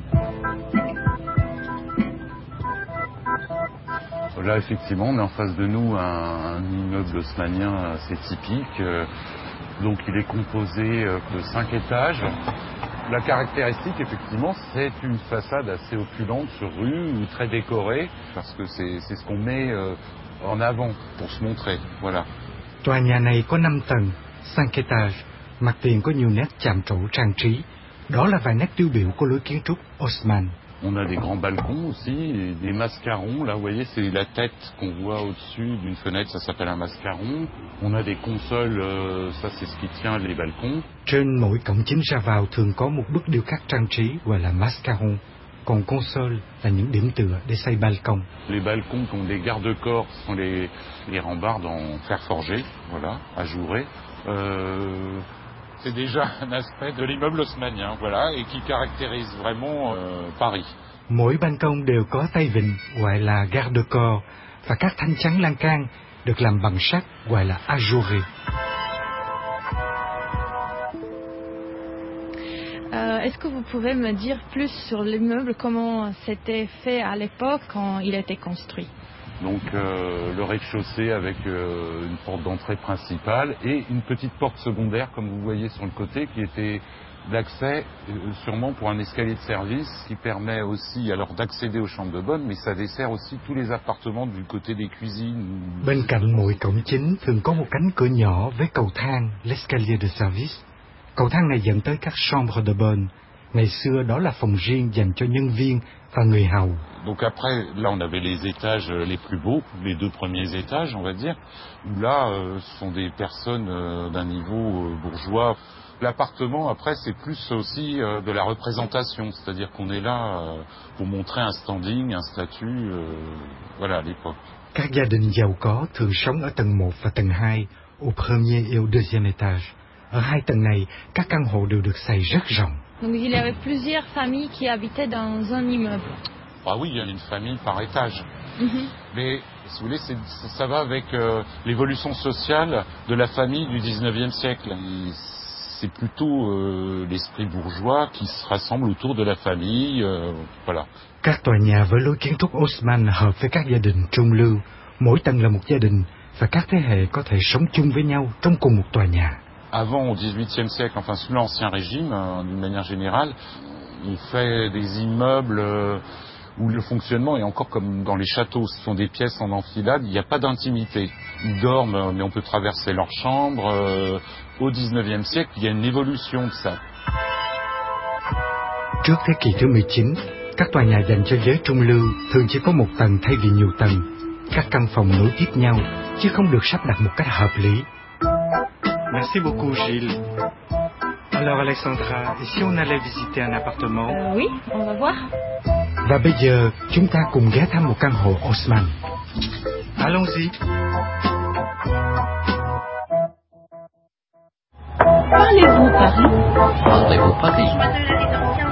Là, effectivement, on est en face de nous un immeuble haussmannien assez typique. Donc, il est composé de 5 étages. La caractéristique, effectivement, c'est une façade assez opulente sur rue ou très décorée, parce que c'est ce qu'on met en avant pour se montrer. Voilà. Tòa nhà này có 5 tầng, 5 étages, mặt tiền có nhiều nét chạm trổ trang trí. Đó là vài nét tiêu biểu của lối kiến trúc Haussmann. On a des grands balcons aussi, et des mascarons. Là, vous voyez, c'est la tête qu'on voit au-dessus d'une fenêtre, ça s'appelle un mascaron. On a des consoles, ça c'est ce qui tient les balcons. Trên mỗi cổng chính ra vào thường có một bức điêu khắc trang trí gọi là mascaron. Còn console là những điểm tựa để xây balcon. Les balcons ont des garde-corps, ce sont les rambardes en fer forgé, voilà, ajourés. C'est déjà un aspect de l'immeuble haussmannien, voilà, et qui caractérise vraiment Paris. Mỗi ban công đều có tay vịn gọi là garde-corps và các thanh chắn lan can được làm bằng sắt gọi là ajouré. Est-ce que vous pouvez me dire plus sur l'immeuble, comment c'était fait à l'époque quand il était construit? Donc le rez-de-chaussée avec une porte d'entrée principale et une petite porte secondaire, comme vous voyez sur le côté, qui était d'accès sûrement pour un escalier de service qui permet aussi alors d'accéder aux chambres de bonne, mais ça dessert aussi tous les appartements du côté des cuisines. Bên cạnh mỗi cổng chính thường có một cánh cửa nhỏ với cầu thang, l'escalier de service. Cầu thang này dẫn tới các chambres de bonne. Ngày xưa đó là phòng riêng dành cho nhân viên và người hầu. Donc après, là on avait les étages les plus beaux, les 2 premiers étages on va dire, où là ce sont des personnes d'un niveau bourgeois. L'appartement après c'est plus aussi de la représentation, c'est-à-dire qu'on est là pour montrer un standing, un statut, voilà à l'époque. Các gia đình giàu có thường sống ở tầng 1 và tầng 2, au premier et au deuxième étage. Ở 2 tầng này, các căn hộ đều được xây rất rộng. Donc il y avait plusieurs familles qui habitaient dans un immeuble. Ah oui, il y a une famille par étage. Mais si vous voulez, ça va avec l'évolution sociale de la famille du 19e siècle. C'est plutôt l'esprit bourgeois qui se rassemble autour de la famille, voilà. Các tòa nhà với lối kiến trúc Haussmann hợp với các gia đình trung lưu. Mỗi tầng là một gia đình và các thế hệ có thể sống chung với nhau trong cùng một tòa nhà. Avant, au XVIIIe siècle, enfin sous l'Ancien Régime, d'une manière générale, on fait des immeubles où le fonctionnement est encore comme dans les châteaux. Ce sont des pièces en enfilade, il n'y a pas d'intimité. Ils dorment, mais on peut traverser leur chambre. Au XIXe siècle, il y a une évolution de ça. Trước thế kỷ thứ 19, các tòa nhà dành cho giới trung lưu thường chỉ có một tầng thay vì nhiều tầng. Các căn phòng nối tiếp nhau, chứ không được sắp đặt một cách hợp lý. Merci beaucoup, Gilles. Alors, Alexandra, et si on allait visiter un appartement? Oui, on va voir. Và bây giờ, chúng ta cùng ghé thăm một căn hộ Haussmann. Allons-y. Parlez-vous Paris? Parlez-vous Paris?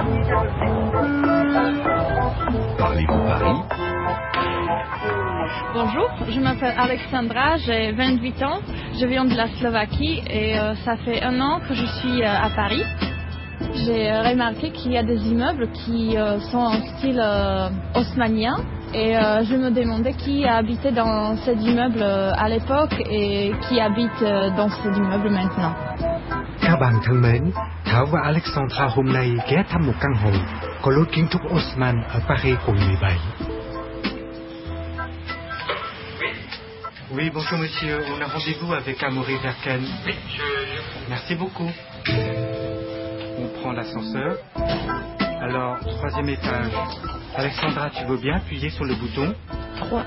Parlez-vous Paris? Bonjour, je m'appelle Alexandra, j'ai 28 ans, je viens de la Slovaquie et ça fait 1 an que je suis à Paris. J'ai remarqué qu'il y a des immeubles qui sont en style haussmannien et je me demandais qui habitait dans ces immeubles à l'époque et qui habite dans ces immeubles maintenant. Các bạn thân mến, Thảo và Alexandra hôm nay ghé thăm một căn hộ có lối kiến trúc Haussmann ở Paris quận 17. Oui, bonjour monsieur, on a rendez-vous avec Amaury Verken. Oui, Merci beaucoup. On prend l'ascenseur. Alors, 3e étage. Alexandra, tu veux bien appuyer sur le bouton 3.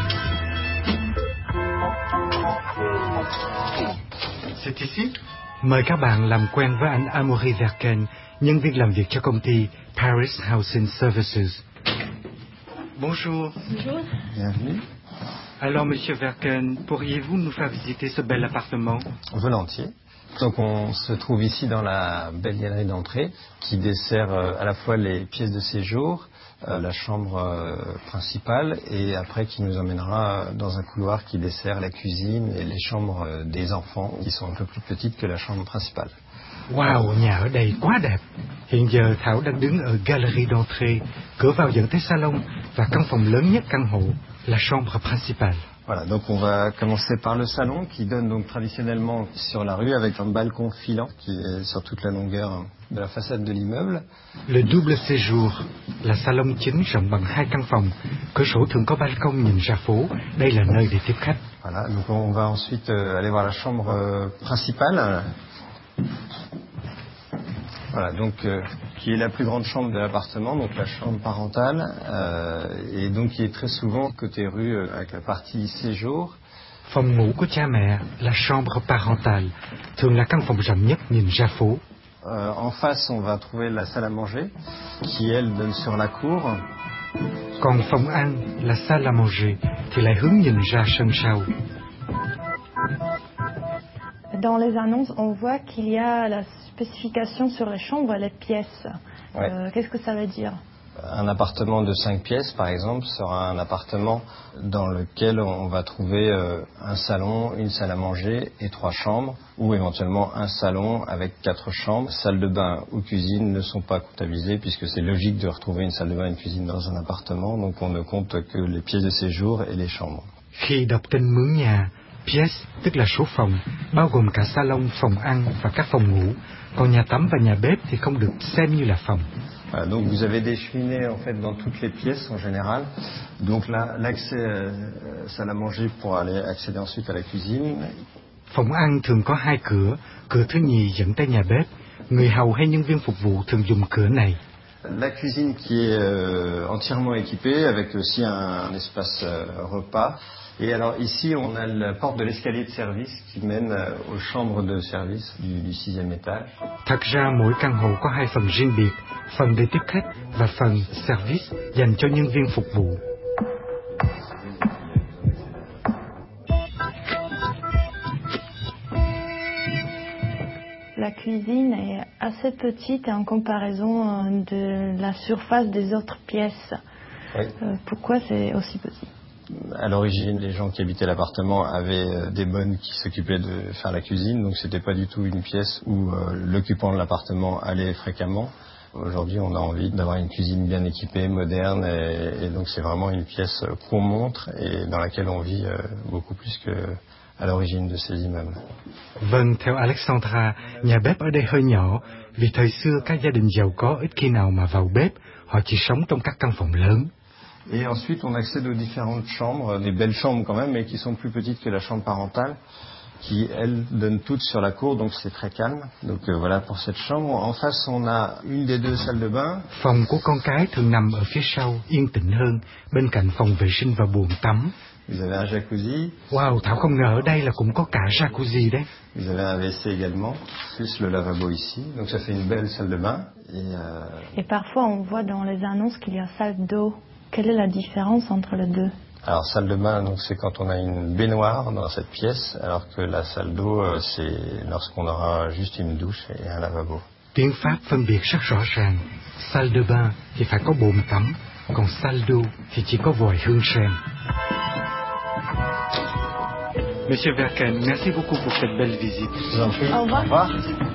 C'est ici? Mời các bạn làm quen với anh Amaury Verken, nhân viên làm việc cho công ty Paris Housing Services. Bonjour. Bonjour. Bienvenue. Alors, monsieur Verken, pourriez-vous nous faire visiter ce bel appartement? Volontiers. Donc on se trouve ici dans la belle galerie d'entrée qui dessert à la fois les pièces de séjour, la chambre principale et après qui nous emmènera dans un couloir qui dessert la cuisine et les chambres des enfants qui sont un peu plus petites que la chambre principale. Wow, nhà ở đây quá đẹp. Hiện giờ Thảo đang đứng ở galerie d'entrée, cửa vào dẫn tới salon và căn phòng lớn nhất căn hộ, la chambre principale. Voilà, donc on va commencer par le salon qui donne donc traditionnellement sur la rue avec un balcon filant qui est sur toute la longueur de la façade de l'immeuble. Le double séjour, là salon chính rộng bằng 2 căn phòng, cửa sổ thường có balcon nhìn ra phố, đây là nơi để tiếp khách. Voilà, donc on va ensuite aller voir la chambre principale. Voilà, donc qui est la plus grande chambre de l'appartement, donc la chambre parentale, et donc qui est très souvent côté rue avec la partie séjour. Phòng ngủ của cha mẹ, la chambre parentale, thường là căn phòng rộng nhất nhìn ra phố. En face, on va trouver la salle à manger, qui elle donne sur la cour. Còn phòng ăn, la salle à manger, thì lại hướng nhìn ra sân sau. Dans les annonces, on voit qu'il y a la spécification sur les chambres et les pièces. Ouais. Qu'est-ce que ça veut dire? Un appartement de 5 pièces, par exemple, sera un appartement dans lequel on va trouver un salon, une salle à manger et 3 chambres, ou éventuellement un salon avec 4 chambres. Salle de bain ou cuisine ne sont pas comptabilisées puisque c'est logique de retrouver une salle de bain et une cuisine dans un appartement, donc on ne compte que les pièces de séjour et les chambres. Khi đọc tên mướn nhà, pièce tức là số phòng, bao gồm cả salon, phòng ăn và các phòng ngủ. Còn nhà tắm và nhà bếp thì không được xem như là phòng. Voilà, donc vous avez des cheminées en fait dans toutes les pièces en général. Donc là, l'accès salle à manger pour aller accéder ensuite à la cuisine. Phòng ăn thường có 2 cửa, cửa thứ nhì dẫn tới nhà bếp. Người hầu hay nhân viên phục vụ thường dùng cửa này. La cuisine qui est entièrement équipée avec aussi un espace repas. Et alors ici, on a la porte de l'escalier de service qui mène aux chambres de service du 6e étage. Thật ra mỗi căn hộ có 2 phần riêng biệt, phần để tiếp khách và phần service dành cho nhân viên phục vụ. La cuisine est assez petite en comparaison de la surface des autres pièces. Oui. Pourquoi c'est aussi petit? À l'origine, les gens qui habitaient l'appartement avaient des bonnes qui s'occupaient de faire la cuisine, donc c'était pas du tout une pièce où l'occupant de l'appartement allait fréquemment. Aujourd'hui, on a envie d'avoir une cuisine bien équipée, moderne, et donc c'est vraiment une pièce qu'on montre et dans laquelle on vit beaucoup plus que à l'origine de ces immeubles. Vâng, theo Alexandra, nhà bếp ở đây hơi nhỏ, vì thời xưa các gia đình giàu có ít khi nào mà vào bếp, họ chỉ sống trong các căn phòng lớn. Et ensuite, on accède aux différentes chambres, des belles chambres quand même, mais qui sont plus petites que la chambre parentale, qui, elles, donnent toutes sur la cour, donc c'est très calme. Donc voilà pour cette chambre. En face, on a une des 2 salles de bain. Phòng của con cái thường nằm ở phía sau, yên tĩnh hơn, bên cạnh phòng vệ sinh và bồn tắm. Vous avez un jacuzzi. Wow, Thảo không ngờ ở đây là cũng có cả jacuzzi đấy. Vous avez un WC également, plus le lavabo ici. Donc ça fait une belle salle de bain. Et parfois, on voit dans les annonces qu'il y a salle d'eau. Quelle est la différence entre les deux? Alors, salle de bain, donc c'est quand on a une baignoire dans cette pièce, alors que la salle d'eau, c'est lorsqu'on aura juste une douche et un lavabo. Tiếng Pháp phân biệt rất rõ ràng. Salle de bain thì phải có bồn tắm, còn salle d'eau thì chỉ có vòi hương sen. Monsieur Verken, merci beaucoup pour cette belle visite. Au revoir.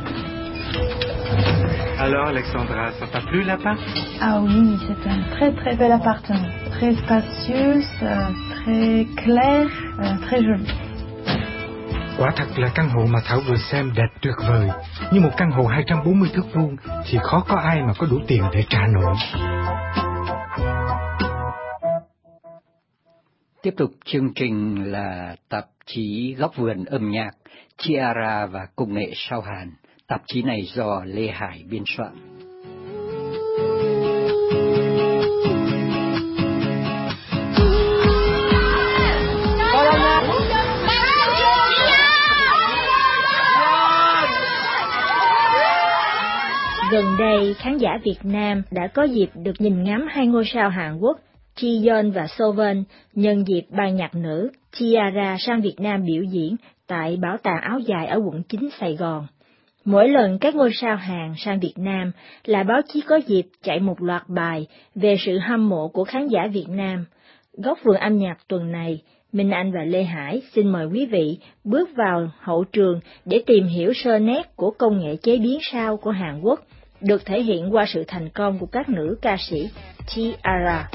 Alors, Alexandra, ça t'a plu l'appart? Ah oui, c'est un très très bel appartement. Très spacieux, très clair, très joli. Quả thật là căn hộ mà Thảo vừa xem đẹp tuyệt vời. Nhưng một căn hộ 240 thước vuông thì khó có ai mà có đủ tiền để trả nổi. Tiếp tục chương trình là tạp chí Góc vườn âm nhạc Tiara và Công nghệ Sao Hàn. Tạp chí này do Lê Hải biên soạn. Gần đây, khán giả Việt Nam đã có dịp được nhìn ngắm hai ngôi sao Hàn Quốc Ji Yeon và Soveon nhân dịp ban nhạc nữ Tiara sang Việt Nam biểu diễn tại Bảo tàng áo dài ở quận 9 Sài Gòn. Mỗi lần các ngôi sao Hàn sang Việt Nam là báo chí có dịp chạy một loạt bài về sự hâm mộ của khán giả Việt Nam. Góc vườn âm nhạc tuần này, Minh Anh và Lê Hải xin mời quý vị bước vào hậu trường để tìm hiểu sơ nét của công nghệ chế biến sao của Hàn Quốc, được thể hiện qua sự thành công của các nữ ca sĩ Tiara.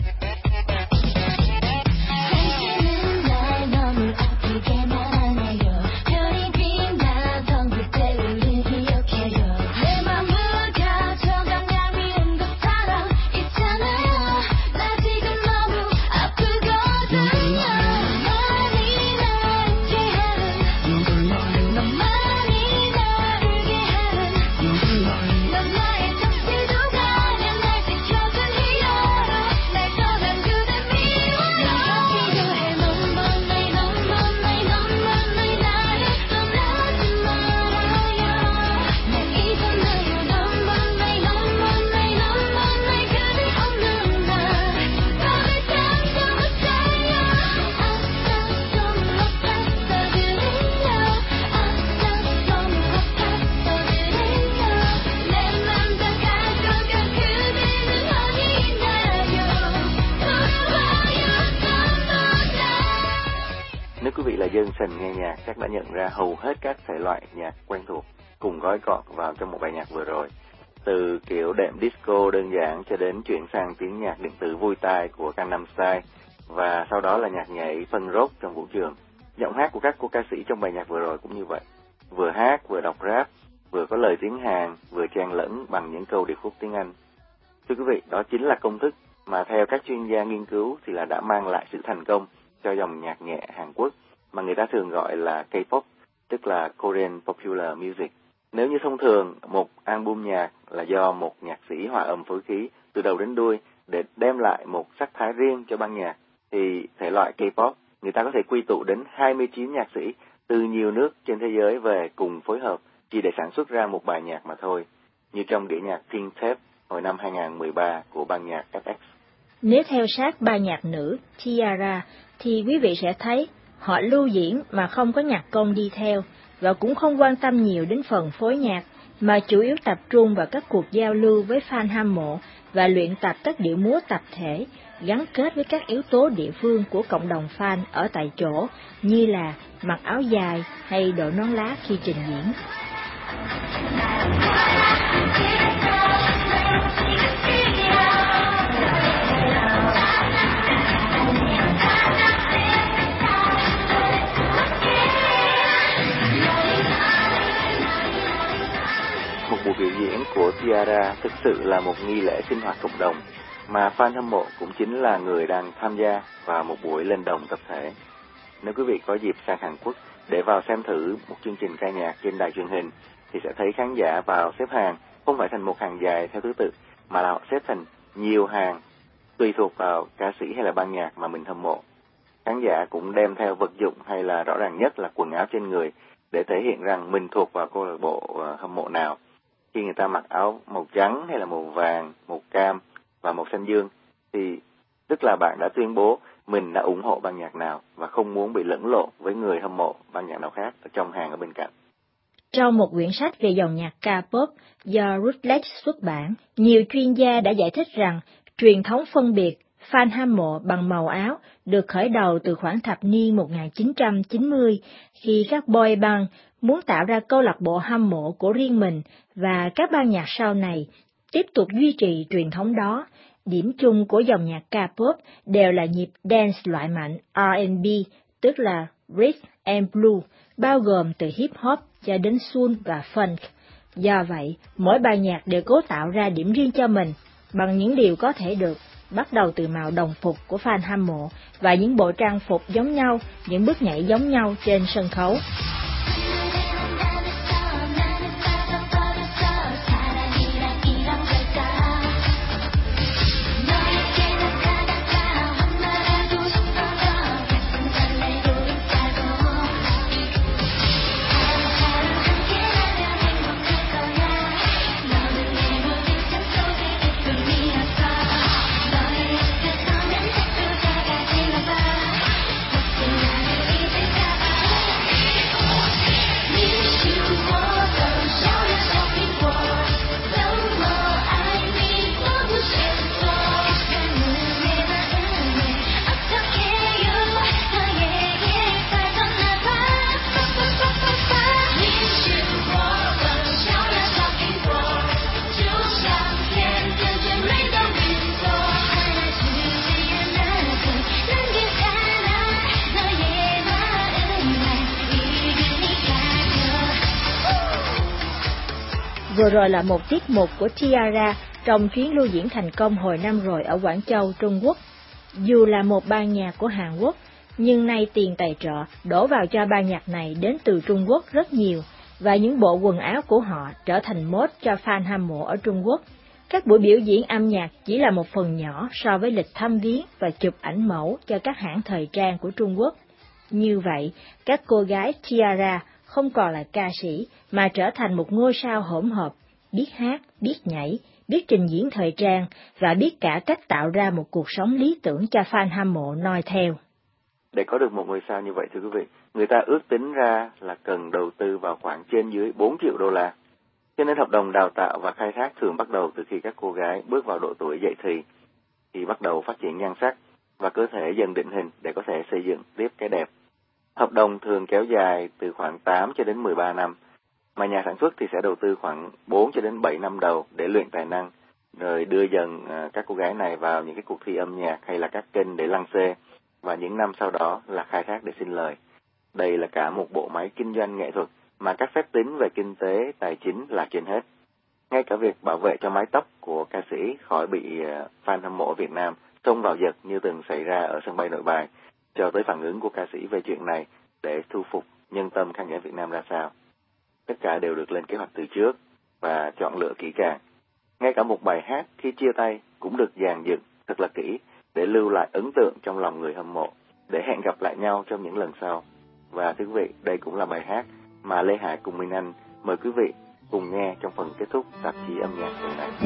Dân sành nghe nhạc chắc đã nhận ra hầu hết các thể loại nhạc quen thuộc cùng gói gọn vào trong một bài nhạc vừa rồi. Từ kiểu đệm disco đơn giản cho đến chuyển sang tiếng nhạc điện tử vui tai của Gangnam Style và sau đó là nhạc nhảy phân rock trong vũ trường. Giọng hát của các cô ca sĩ trong bài nhạc vừa rồi cũng như vậy. Vừa hát, vừa đọc rap, vừa có lời tiếng Hàn, vừa chen lẫn bằng những câu điệp khúc tiếng Anh. Thưa quý vị, đó chính là công thức mà theo các chuyên gia nghiên cứu thì là đã mang lại sự thành công cho dòng nhạc nhẹ Hàn Quốc mà người ta thường gọi là K-pop, tức là Korean Popular Music. Nếu như thông thường, một album nhạc là do một nhạc sĩ hòa âm phối khí từ đầu đến đuôi để đem lại một sắc thái riêng cho ban nhạc, thì thể loại K-pop, người ta có thể quy tụ đến 29 nhạc sĩ từ nhiều nước trên thế giới về cùng phối hợp chỉ để sản xuất ra một bài nhạc mà thôi, như trong đĩa nhạc Pink Tape hồi năm 2013 của ban nhạc FX. Nếu theo sát ban nhạc nữ Tiara thì quý vị sẽ thấy họ lưu diễn mà không có nhạc công đi theo và cũng không quan tâm nhiều đến phần phối nhạc, mà chủ yếu tập trung vào các cuộc giao lưu với fan hâm mộ và luyện tập các điệu múa tập thể, gắn kết với các yếu tố địa phương của cộng đồng fan ở tại chỗ như là mặc áo dài hay đội nón lá khi trình diễn. Một buổi biểu diễn của Tiara thực sự là một nghi lễ sinh hoạt cộng đồng, mà fan hâm mộ cũng chính là người đang tham gia vào một buổi lên đồng tập thể. Nếu quý vị có dịp sang Hàn Quốc để vào xem thử một chương trình ca nhạc trên đài truyền hình, thì sẽ thấy khán giả vào xếp hàng không phải thành một hàng dài theo thứ tự, mà là họ xếp thành nhiều hàng tùy thuộc vào ca sĩ hay là ban nhạc mà mình hâm mộ. Khán giả cũng đem theo vật dụng hay là rõ ràng nhất là quần áo trên người để thể hiện rằng mình thuộc vào câu lạc bộ hâm mộ nào. Khi người ta mặc áo màu trắng hay là màu vàng, màu cam và màu xanh dương thì tức là bạn đã tuyên bố mình đã ủng hộ ban nhạc nào và không muốn bị lẫn lộn với người hâm mộ ban nhạc nào khác ở trong hàng ở bên cạnh. Trong một quyển sách về dòng nhạc K-pop do Routledge xuất bản, nhiều chuyên gia đã giải thích rằng truyền thống phân biệt fan hâm mộ bằng màu áo được khởi đầu từ khoảng thập niên 1990 khi các boy band muốn tạo ra câu lạc bộ hâm mộ của riêng mình và các ban nhạc sau này tiếp tục duy trì truyền thống đó. Điểm chung của dòng nhạc K-pop đều là nhịp dance loại mạnh R&B, tức là Rhythm and Blues, bao gồm từ hip hop cho đến soul và funk. Do vậy, mỗi ban nhạc đều cố tạo ra điểm riêng cho mình bằng những điều có thể được, bắt đầu từ màu đồng phục của fan hâm mộ và những bộ trang phục giống nhau, những bước nhảy giống nhau trên sân khấu. Vừa rồi là một tiết mục của T-ara trong chuyến lưu diễn thành công hồi năm rồi ở Quảng Châu, Trung Quốc. Dù là một ban nhạc của Hàn Quốc, nhưng nay tiền tài trợ đổ vào cho ban nhạc này đến từ Trung Quốc rất nhiều, và những bộ quần áo của họ trở thành mốt cho fan hâm mộ ở Trung Quốc. Các buổi biểu diễn âm nhạc chỉ là một phần nhỏ so với lịch thăm viếng và chụp ảnh mẫu cho các hãng thời trang của Trung Quốc. Như vậy, các cô gái T-ara không còn là ca sĩ, mà trở thành một ngôi sao hỗn hợp, biết hát, biết nhảy, biết trình diễn thời trang và biết cả cách tạo ra một cuộc sống lý tưởng cho fan hâm mộ noi theo. Để có được một ngôi sao như vậy, thưa quý vị, người ta ước tính ra là cần đầu tư vào khoảng trên dưới 4 triệu đô la. Cho nên hợp đồng đào tạo và khai thác thường bắt đầu từ khi các cô gái bước vào độ tuổi dậy thì bắt đầu phát triển nhan sắc và cơ thể dần định hình để có thể xây dựng tiếp cái đẹp. Hợp đồng thường kéo dài từ khoảng 8 cho đến 13 năm, mà nhà sản xuất thì sẽ đầu tư khoảng 4 cho đến 7 năm đầu để luyện tài năng, rồi đưa dần các cô gái này vào những cái cuộc thi âm nhạc hay là các kênh để lăng xê, và những năm sau đó là khai thác để sinh lời. Đây là cả một bộ máy kinh doanh nghệ thuật mà các phép tính về kinh tế, tài chính là trên hết. Ngay cả việc bảo vệ cho mái tóc của ca sĩ khỏi bị fan hâm mộ Việt Nam xông vào giật như từng xảy ra ở sân bay Nội Bài, cho tới phản ứng của ca sĩ về chuyện này để thu phục nhân tâm khán giả Việt Nam ra sao. Tất cả đều được lên kế hoạch từ trước và chọn lựa kỹ càng. Ngay cả một bài hát khi chia tay cũng được dàn dựng thật là kỹ để lưu lại ấn tượng trong lòng người hâm mộ, để hẹn gặp lại nhau trong những lần sau. Và thưa quý vị, đây cũng là bài hát mà Lê Hải cùng Minh Anh mời quý vị cùng nghe trong phần kết thúc tạp chí âm nhạc tuần này.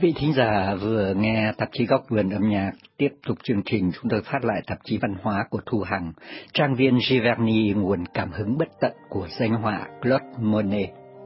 vị thính giả vừa nghe tạp chí Góc Vườn Âm Nhạc. Tiếp tục chương trình, chúng tôi phát lại tạp chí văn hóa của Thu Hằng, trang viên Giverny, nguồn cảm hứng bất tận của danh họa Claude Monet.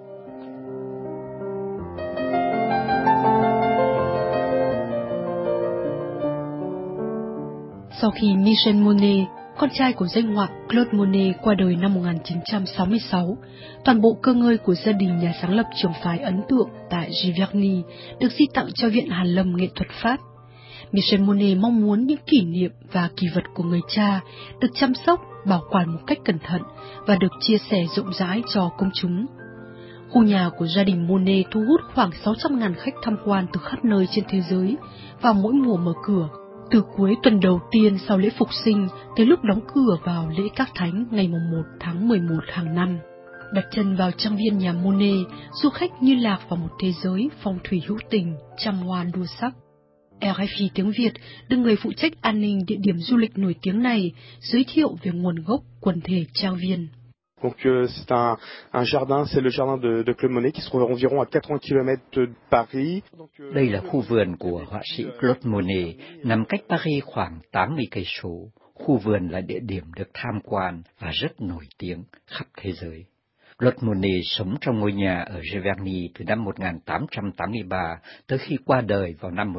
Sau khi Michel Monet, con trai của danh họa Claude Monet, qua đời năm 1966, toàn bộ cơ ngơi của gia đình nhà sáng lập trường phái ấn tượng tại Giverny được di tặng cho Viện Hàn lâm Nghệ thuật Pháp. Michel Monet mong muốn những kỷ niệm và kỳ vật của người cha được chăm sóc, bảo quản một cách cẩn thận và được chia sẻ rộng rãi cho công chúng. Khu nhà của gia đình Monet thu hút khoảng 600.000 khách tham quan từ khắp nơi trên thế giới vào mỗi mùa mở cửa, từ cuối tuần đầu tiên sau lễ Phục Sinh tới lúc đóng cửa vào lễ Các Thánh ngày 1 tháng 11 hàng năm. Đặt chân vào trang viên nhà Monet, du khách như lạc vào một thế giới phong thủy hữu tình, trăm hoa đua sắc. RFI tiếng Việt được người phụ trách an ninh địa điểm du lịch nổi tiếng này giới thiệu về nguồn gốc quần thể trang viên. Donc c'est un jardin, c'est le jardin de Claude Monet qui se trouve environ à 80 km de Paris. Đây là khu vườn của họa sĩ Claude Monet, nằm cách Paris khoảng 80 cây số. Khu vườn là địa điểm được tham quan và rất nổi tiếng khắp thế giới. Claude Monet sống trong ngôi nhà ở Giverny từ năm 1883 tới khi qua đời vào năm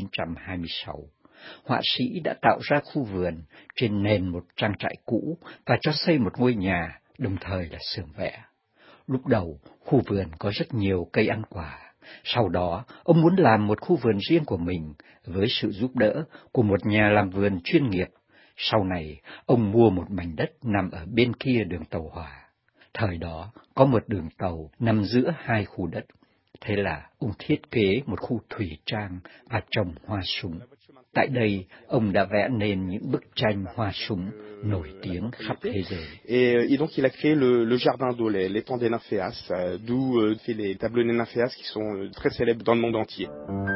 1926. Họa sĩ đã tạo ra khu vườn trên nền một trang trại cũ và cho xây một ngôi nhà, đồng thời là xưởng vẽ. Lúc đầu, khu vườn có rất nhiều cây ăn quả. Sau đó, ông muốn làm một khu vườn riêng của mình với sự giúp đỡ của một nhà làm vườn chuyên nghiệp. Sau này, ông mua một mảnh đất nằm ở bên kia đường tàu hỏa. Thời đó, có một đường tàu nằm giữa hai khu đất. Thế là ông thiết kế một khu thủy trang và trồng hoa súng. Tại đây, ông đã vẽ nên những bức tranh hoa súng nổi tiếng khắp thế giới. Et donc il a créé le jardin d'eau, l'étang des nymphéas, d'où fait les tableaux des nymphéas qui sont très célèbres dans le monde entier.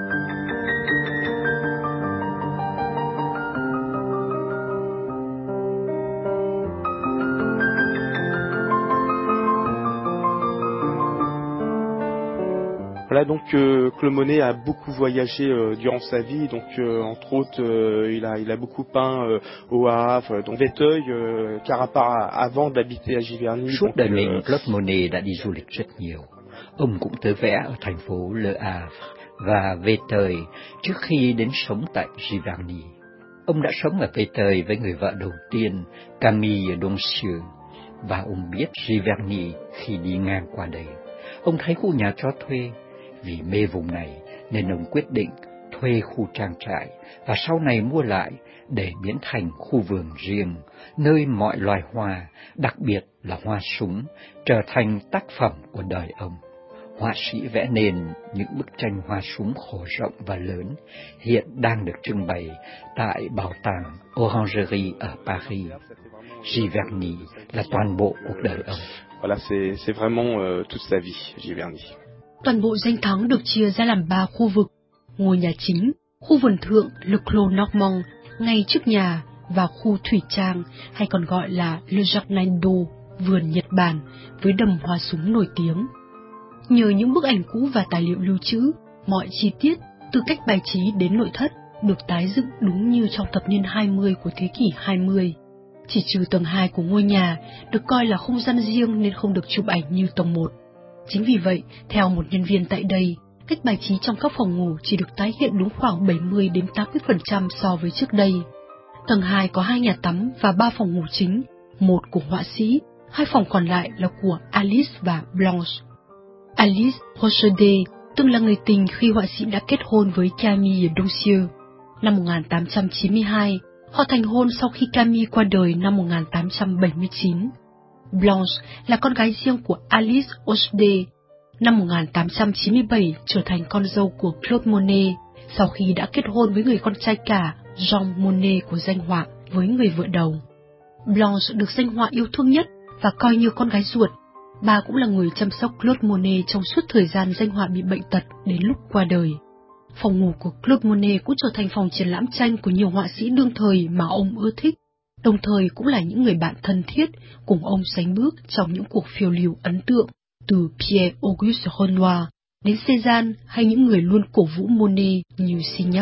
Voilà, donc Claude Monet a beaucoup voyagé durant sa vie, donc entre autres il a beaucoup peint au Havre, donc Véteuil, car à part avant d'habiter à Giverny. Suốt đời mình, Claude Monet đã đi du lịch rất nhiều. Ông cũng tới vẽ ở thành phố Le Havre và Véteuil trước khi đến sống tại Giverny. Ông đã sống ở Véteuil với người vợ đầu tiên, Camille Doncieux, và ông biết Giverny khi đi ngang qua đây. Ông thấy khu nhà cho thuê. Vì mê vùng này nên ông quyết định thuê khu trang trại và sau này mua lại để biến thành khu vườn riêng, nơi mọi loài hoa, đặc biệt là hoa súng, trở thành tác phẩm của đời ông. Họa sĩ vẽ nên những bức tranh hoa súng khổ rộng và lớn, hiện đang được trưng bày tại Bảo tàng Orangerie ở Paris. Giverny là toàn bộ cuộc đời ông. Voilà, c'est vraiment toute sa vie, Giverny. Toàn bộ danh thắng được chia ra làm 3 khu vực: ngôi nhà chính, khu vườn thượng Le Clos Normand ngay trước nhà và khu thủy trang hay còn gọi là Le Jardin d'eau, vườn Nhật Bản với đầm hoa súng nổi tiếng. Nhờ những bức ảnh cũ và tài liệu lưu trữ, mọi chi tiết từ cách bài trí đến nội thất được tái dựng đúng như trong thập niên 20 của thế kỷ 20. Chỉ trừ tầng 2 của ngôi nhà được coi là không gian riêng nên không được chụp ảnh như tầng 1. Chính vì vậy, theo một nhân viên tại đây, cách bài trí trong các phòng ngủ chỉ được tái hiện đúng khoảng 70 đến 80% so với trước đây. Tầng 2 có 2 nhà tắm và 3 phòng ngủ chính, một của họa sĩ, 2 phòng còn lại là của Alice và Blanche. Alice Rochedé từng là người tình khi họa sĩ đã kết hôn với Camille Doncieux. Năm 1892, họ thành hôn sau khi Camille qua đời năm 1879. Blanche là con gái riêng của Alice Rochedé. Năm 1897 trở thành con dâu của Claude Monet sau khi đã kết hôn với người con trai cả Jean Monet của danh họa với người vợ đầu. Blanche được danh họa yêu thương nhất và coi như con gái ruột. Bà cũng là người chăm sóc Claude Monet trong suốt thời gian danh họa bị bệnh tật đến lúc qua đời. Phòng ngủ của Claude Monet cũng trở thành phòng triển lãm tranh của nhiều họa sĩ đương thời mà ông ưa thích, đồng thời cũng là những người bạn thân thiết cùng ông sánh bước trong những cuộc phiêu lưu ấn tượng, từ Pierre Auguste Renoir đến Cézanne hay những người luôn cổ vũ Monet như Signac.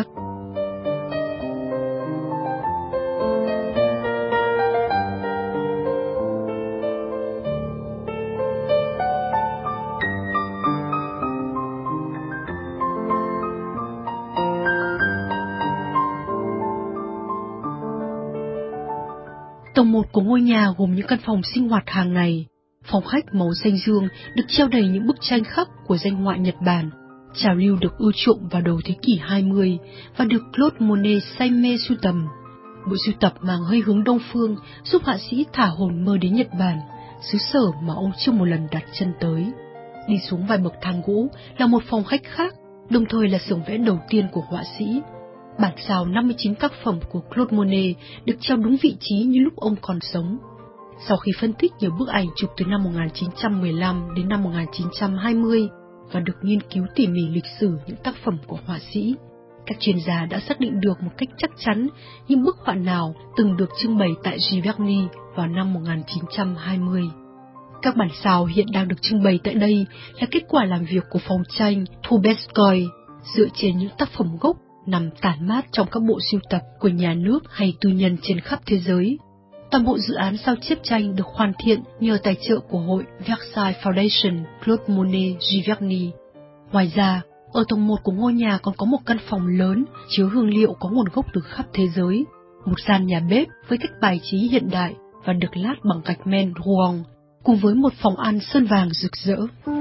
Tầng 1 của ngôi nhà gồm những căn phòng sinh hoạt hàng ngày. Phòng khách màu xanh dương được treo đầy những bức tranh khắc của danh họa Nhật Bản, trào lưu được ưa chuộng vào đầu thế kỷ 20 và được Claude Monet say mê sưu tầm. Bộ sưu tập mang hơi hướng Đông phương giúp họa sĩ thả hồn mơ đến Nhật Bản, xứ sở mà ông chưa một lần đặt chân tới. Đi xuống vài bậc thang gỗ là một phòng khách khác, đồng thời là xưởng vẽ đầu tiên của họa sĩ. Bản sao 59 tác phẩm của Claude Monet được treo đúng vị trí như lúc ông còn sống. Sau khi phân tích nhiều bức ảnh chụp từ năm 1915 đến năm 1920 và được nghiên cứu tỉ mỉ lịch sử những tác phẩm của họa sĩ, các chuyên gia đã xác định được một cách chắc chắn những bức họa nào từng được trưng bày tại Giverny vào năm 1920. Các bản sao hiện đang được trưng bày tại đây là kết quả làm việc của phòng tranh Trubetskoy dựa trên những tác phẩm gốc nằm tản mát trong các bộ sưu tập của nhà nước hay tư nhân trên khắp thế giới. Toàn bộ dự án sao chép tranh được hoàn thiện nhờ tài trợ của hội Versailles Foundation Claude Monet Giverny. Ngoài ra, ở tầng 1 của ngôi nhà còn có một căn phòng lớn chứa hương liệu có nguồn gốc từ khắp thế giới, một gian nhà bếp với cách bài trí hiện đại và được lát bằng gạch men Rouen, cùng với một phòng ăn sơn vàng rực rỡ.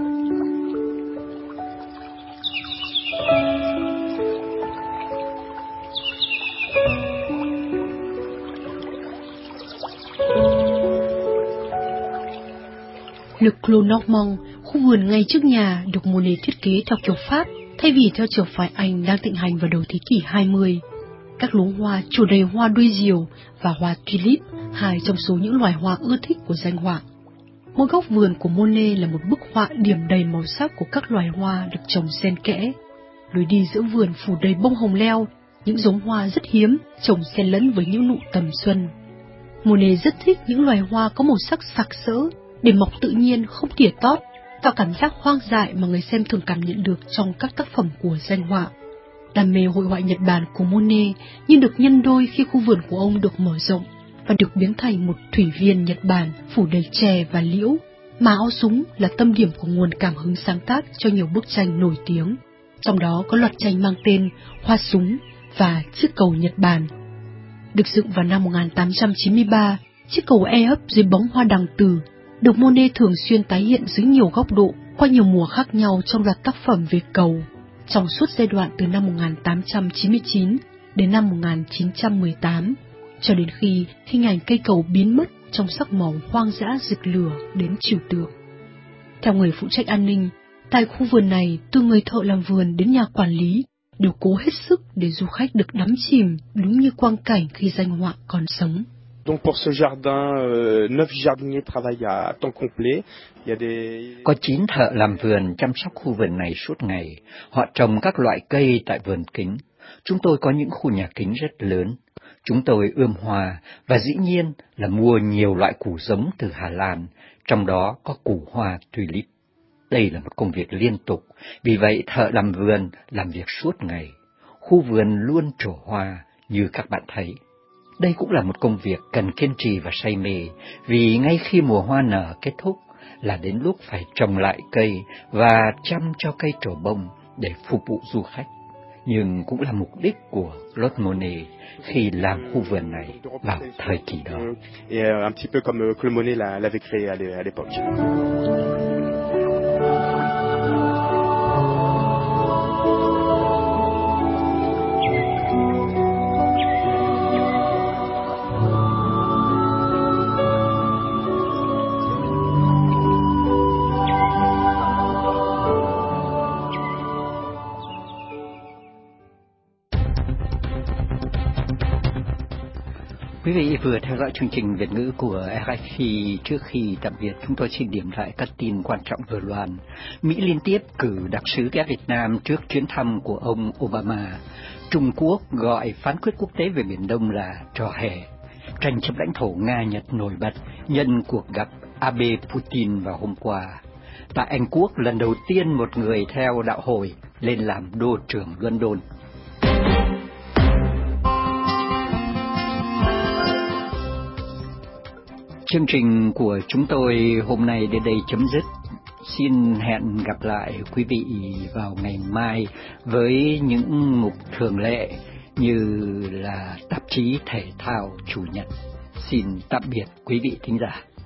Le Clos Normand, khu vườn ngay trước nhà, được Monet thiết kế theo kiểu Pháp thay vì theo trường phái Anh đang thịnh hành vào đầu thế kỷ 20. Các luống hoa trổ đầy hoa đuôi diều và hoa tulip, hai trong số những loài hoa ưa thích của danh họa. Mỗi góc vườn của Monet là một bức họa điểm đầy màu sắc của các loài hoa được trồng xen kẽ. Lối đi giữa vườn phủ đầy bông hồng leo, những giống hoa rất hiếm trồng xen lẫn với những nụ tầm xuân. Monet rất thích những loài hoa có màu sắc sặc sỡ, để mọc tự nhiên không tỉa tót, tạo cảm giác hoang dại mà người xem thường cảm nhận được trong các tác phẩm của danh họa. Đam mê hội họa Nhật Bản của Monet như được nhân đôi khi khu vườn của ông được mở rộng và được biến thành một thủy viên Nhật Bản phủ đầy chè và liễu, mà áo súng là tâm điểm của nguồn cảm hứng sáng tác cho nhiều bức tranh nổi tiếng. Trong đó có loạt tranh mang tên Hoa súng và Chiếc cầu Nhật Bản. Được dựng vào năm 1893, chiếc cầu e ấp dưới bóng hoa đằng tử được Monet thường xuyên tái hiện dưới nhiều góc độ qua nhiều mùa khác nhau trong loạt tác phẩm về cầu, trong suốt giai đoạn từ năm 1899 đến năm 1918, cho đến khi hình ảnh cây cầu biến mất trong sắc màu hoang dã rực lửa đến trừu tượng. Theo người phụ trách an ninh, tại khu vườn này, từ người thợ làm vườn đến nhà quản lý đều cố hết sức để du khách được đắm chìm đúng như quang cảnh khi danh họa còn sống. Donc pour ce jardin, 9 jardiniers travaillent à temps complet. Il y a des... Có 9 thợ làm vườn chăm sóc khu vườn này suốt ngày. Họ trồng các loại cây tại vườn kính. Chúng tôi có những khu nhà kính rất lớn. Chúng tôi ươm hoa và dĩ nhiên là mua nhiều loại củ giống từ Hà Lan, trong đó có củ hoa tulip. Đây là một công việc liên tục, vì vậy thợ làm vườn làm việc suốt ngày. Khu vườn luôn trổ hoa như các bạn thấy. Đây cũng là một công việc cần kiên trì và say mê, vì ngay khi mùa hoa nở kết thúc là đến lúc phải trồng lại cây và chăm cho cây trổ bông để phục vụ du khách. Nhưng cũng là mục đích của Claude Monet khi làm khu vườn này vào thời kỳ đó. Un petit peu comme Claude Monet l'avait créé à l'époque. Quý vị vừa theo dõi chương trình Việt ngữ của RFI. Trước khi tạm biệt, chúng tôi xin điểm lại các tin quan trọng vừa loan. Mỹ liên tiếp cử đặc sứ ghé Việt Nam trước chuyến thăm của ông Obama. Trung Quốc gọi phán quyết quốc tế về Biển Đông là trò hề. Tranh chấp lãnh thổ Nga-Nhật nổi bật nhân cuộc gặp Abe-Putin vào hôm qua. Tại Anh Quốc, lần đầu tiên một người theo đạo Hồi lên làm đô trưởng London. Chương trình của chúng tôi hôm nay đến đây chấm dứt. Xin hẹn gặp lại quý vị vào ngày mai với những mục thường lệ như là tạp chí thể thao Chủ nhật. Xin tạm biệt quý vị thính giả.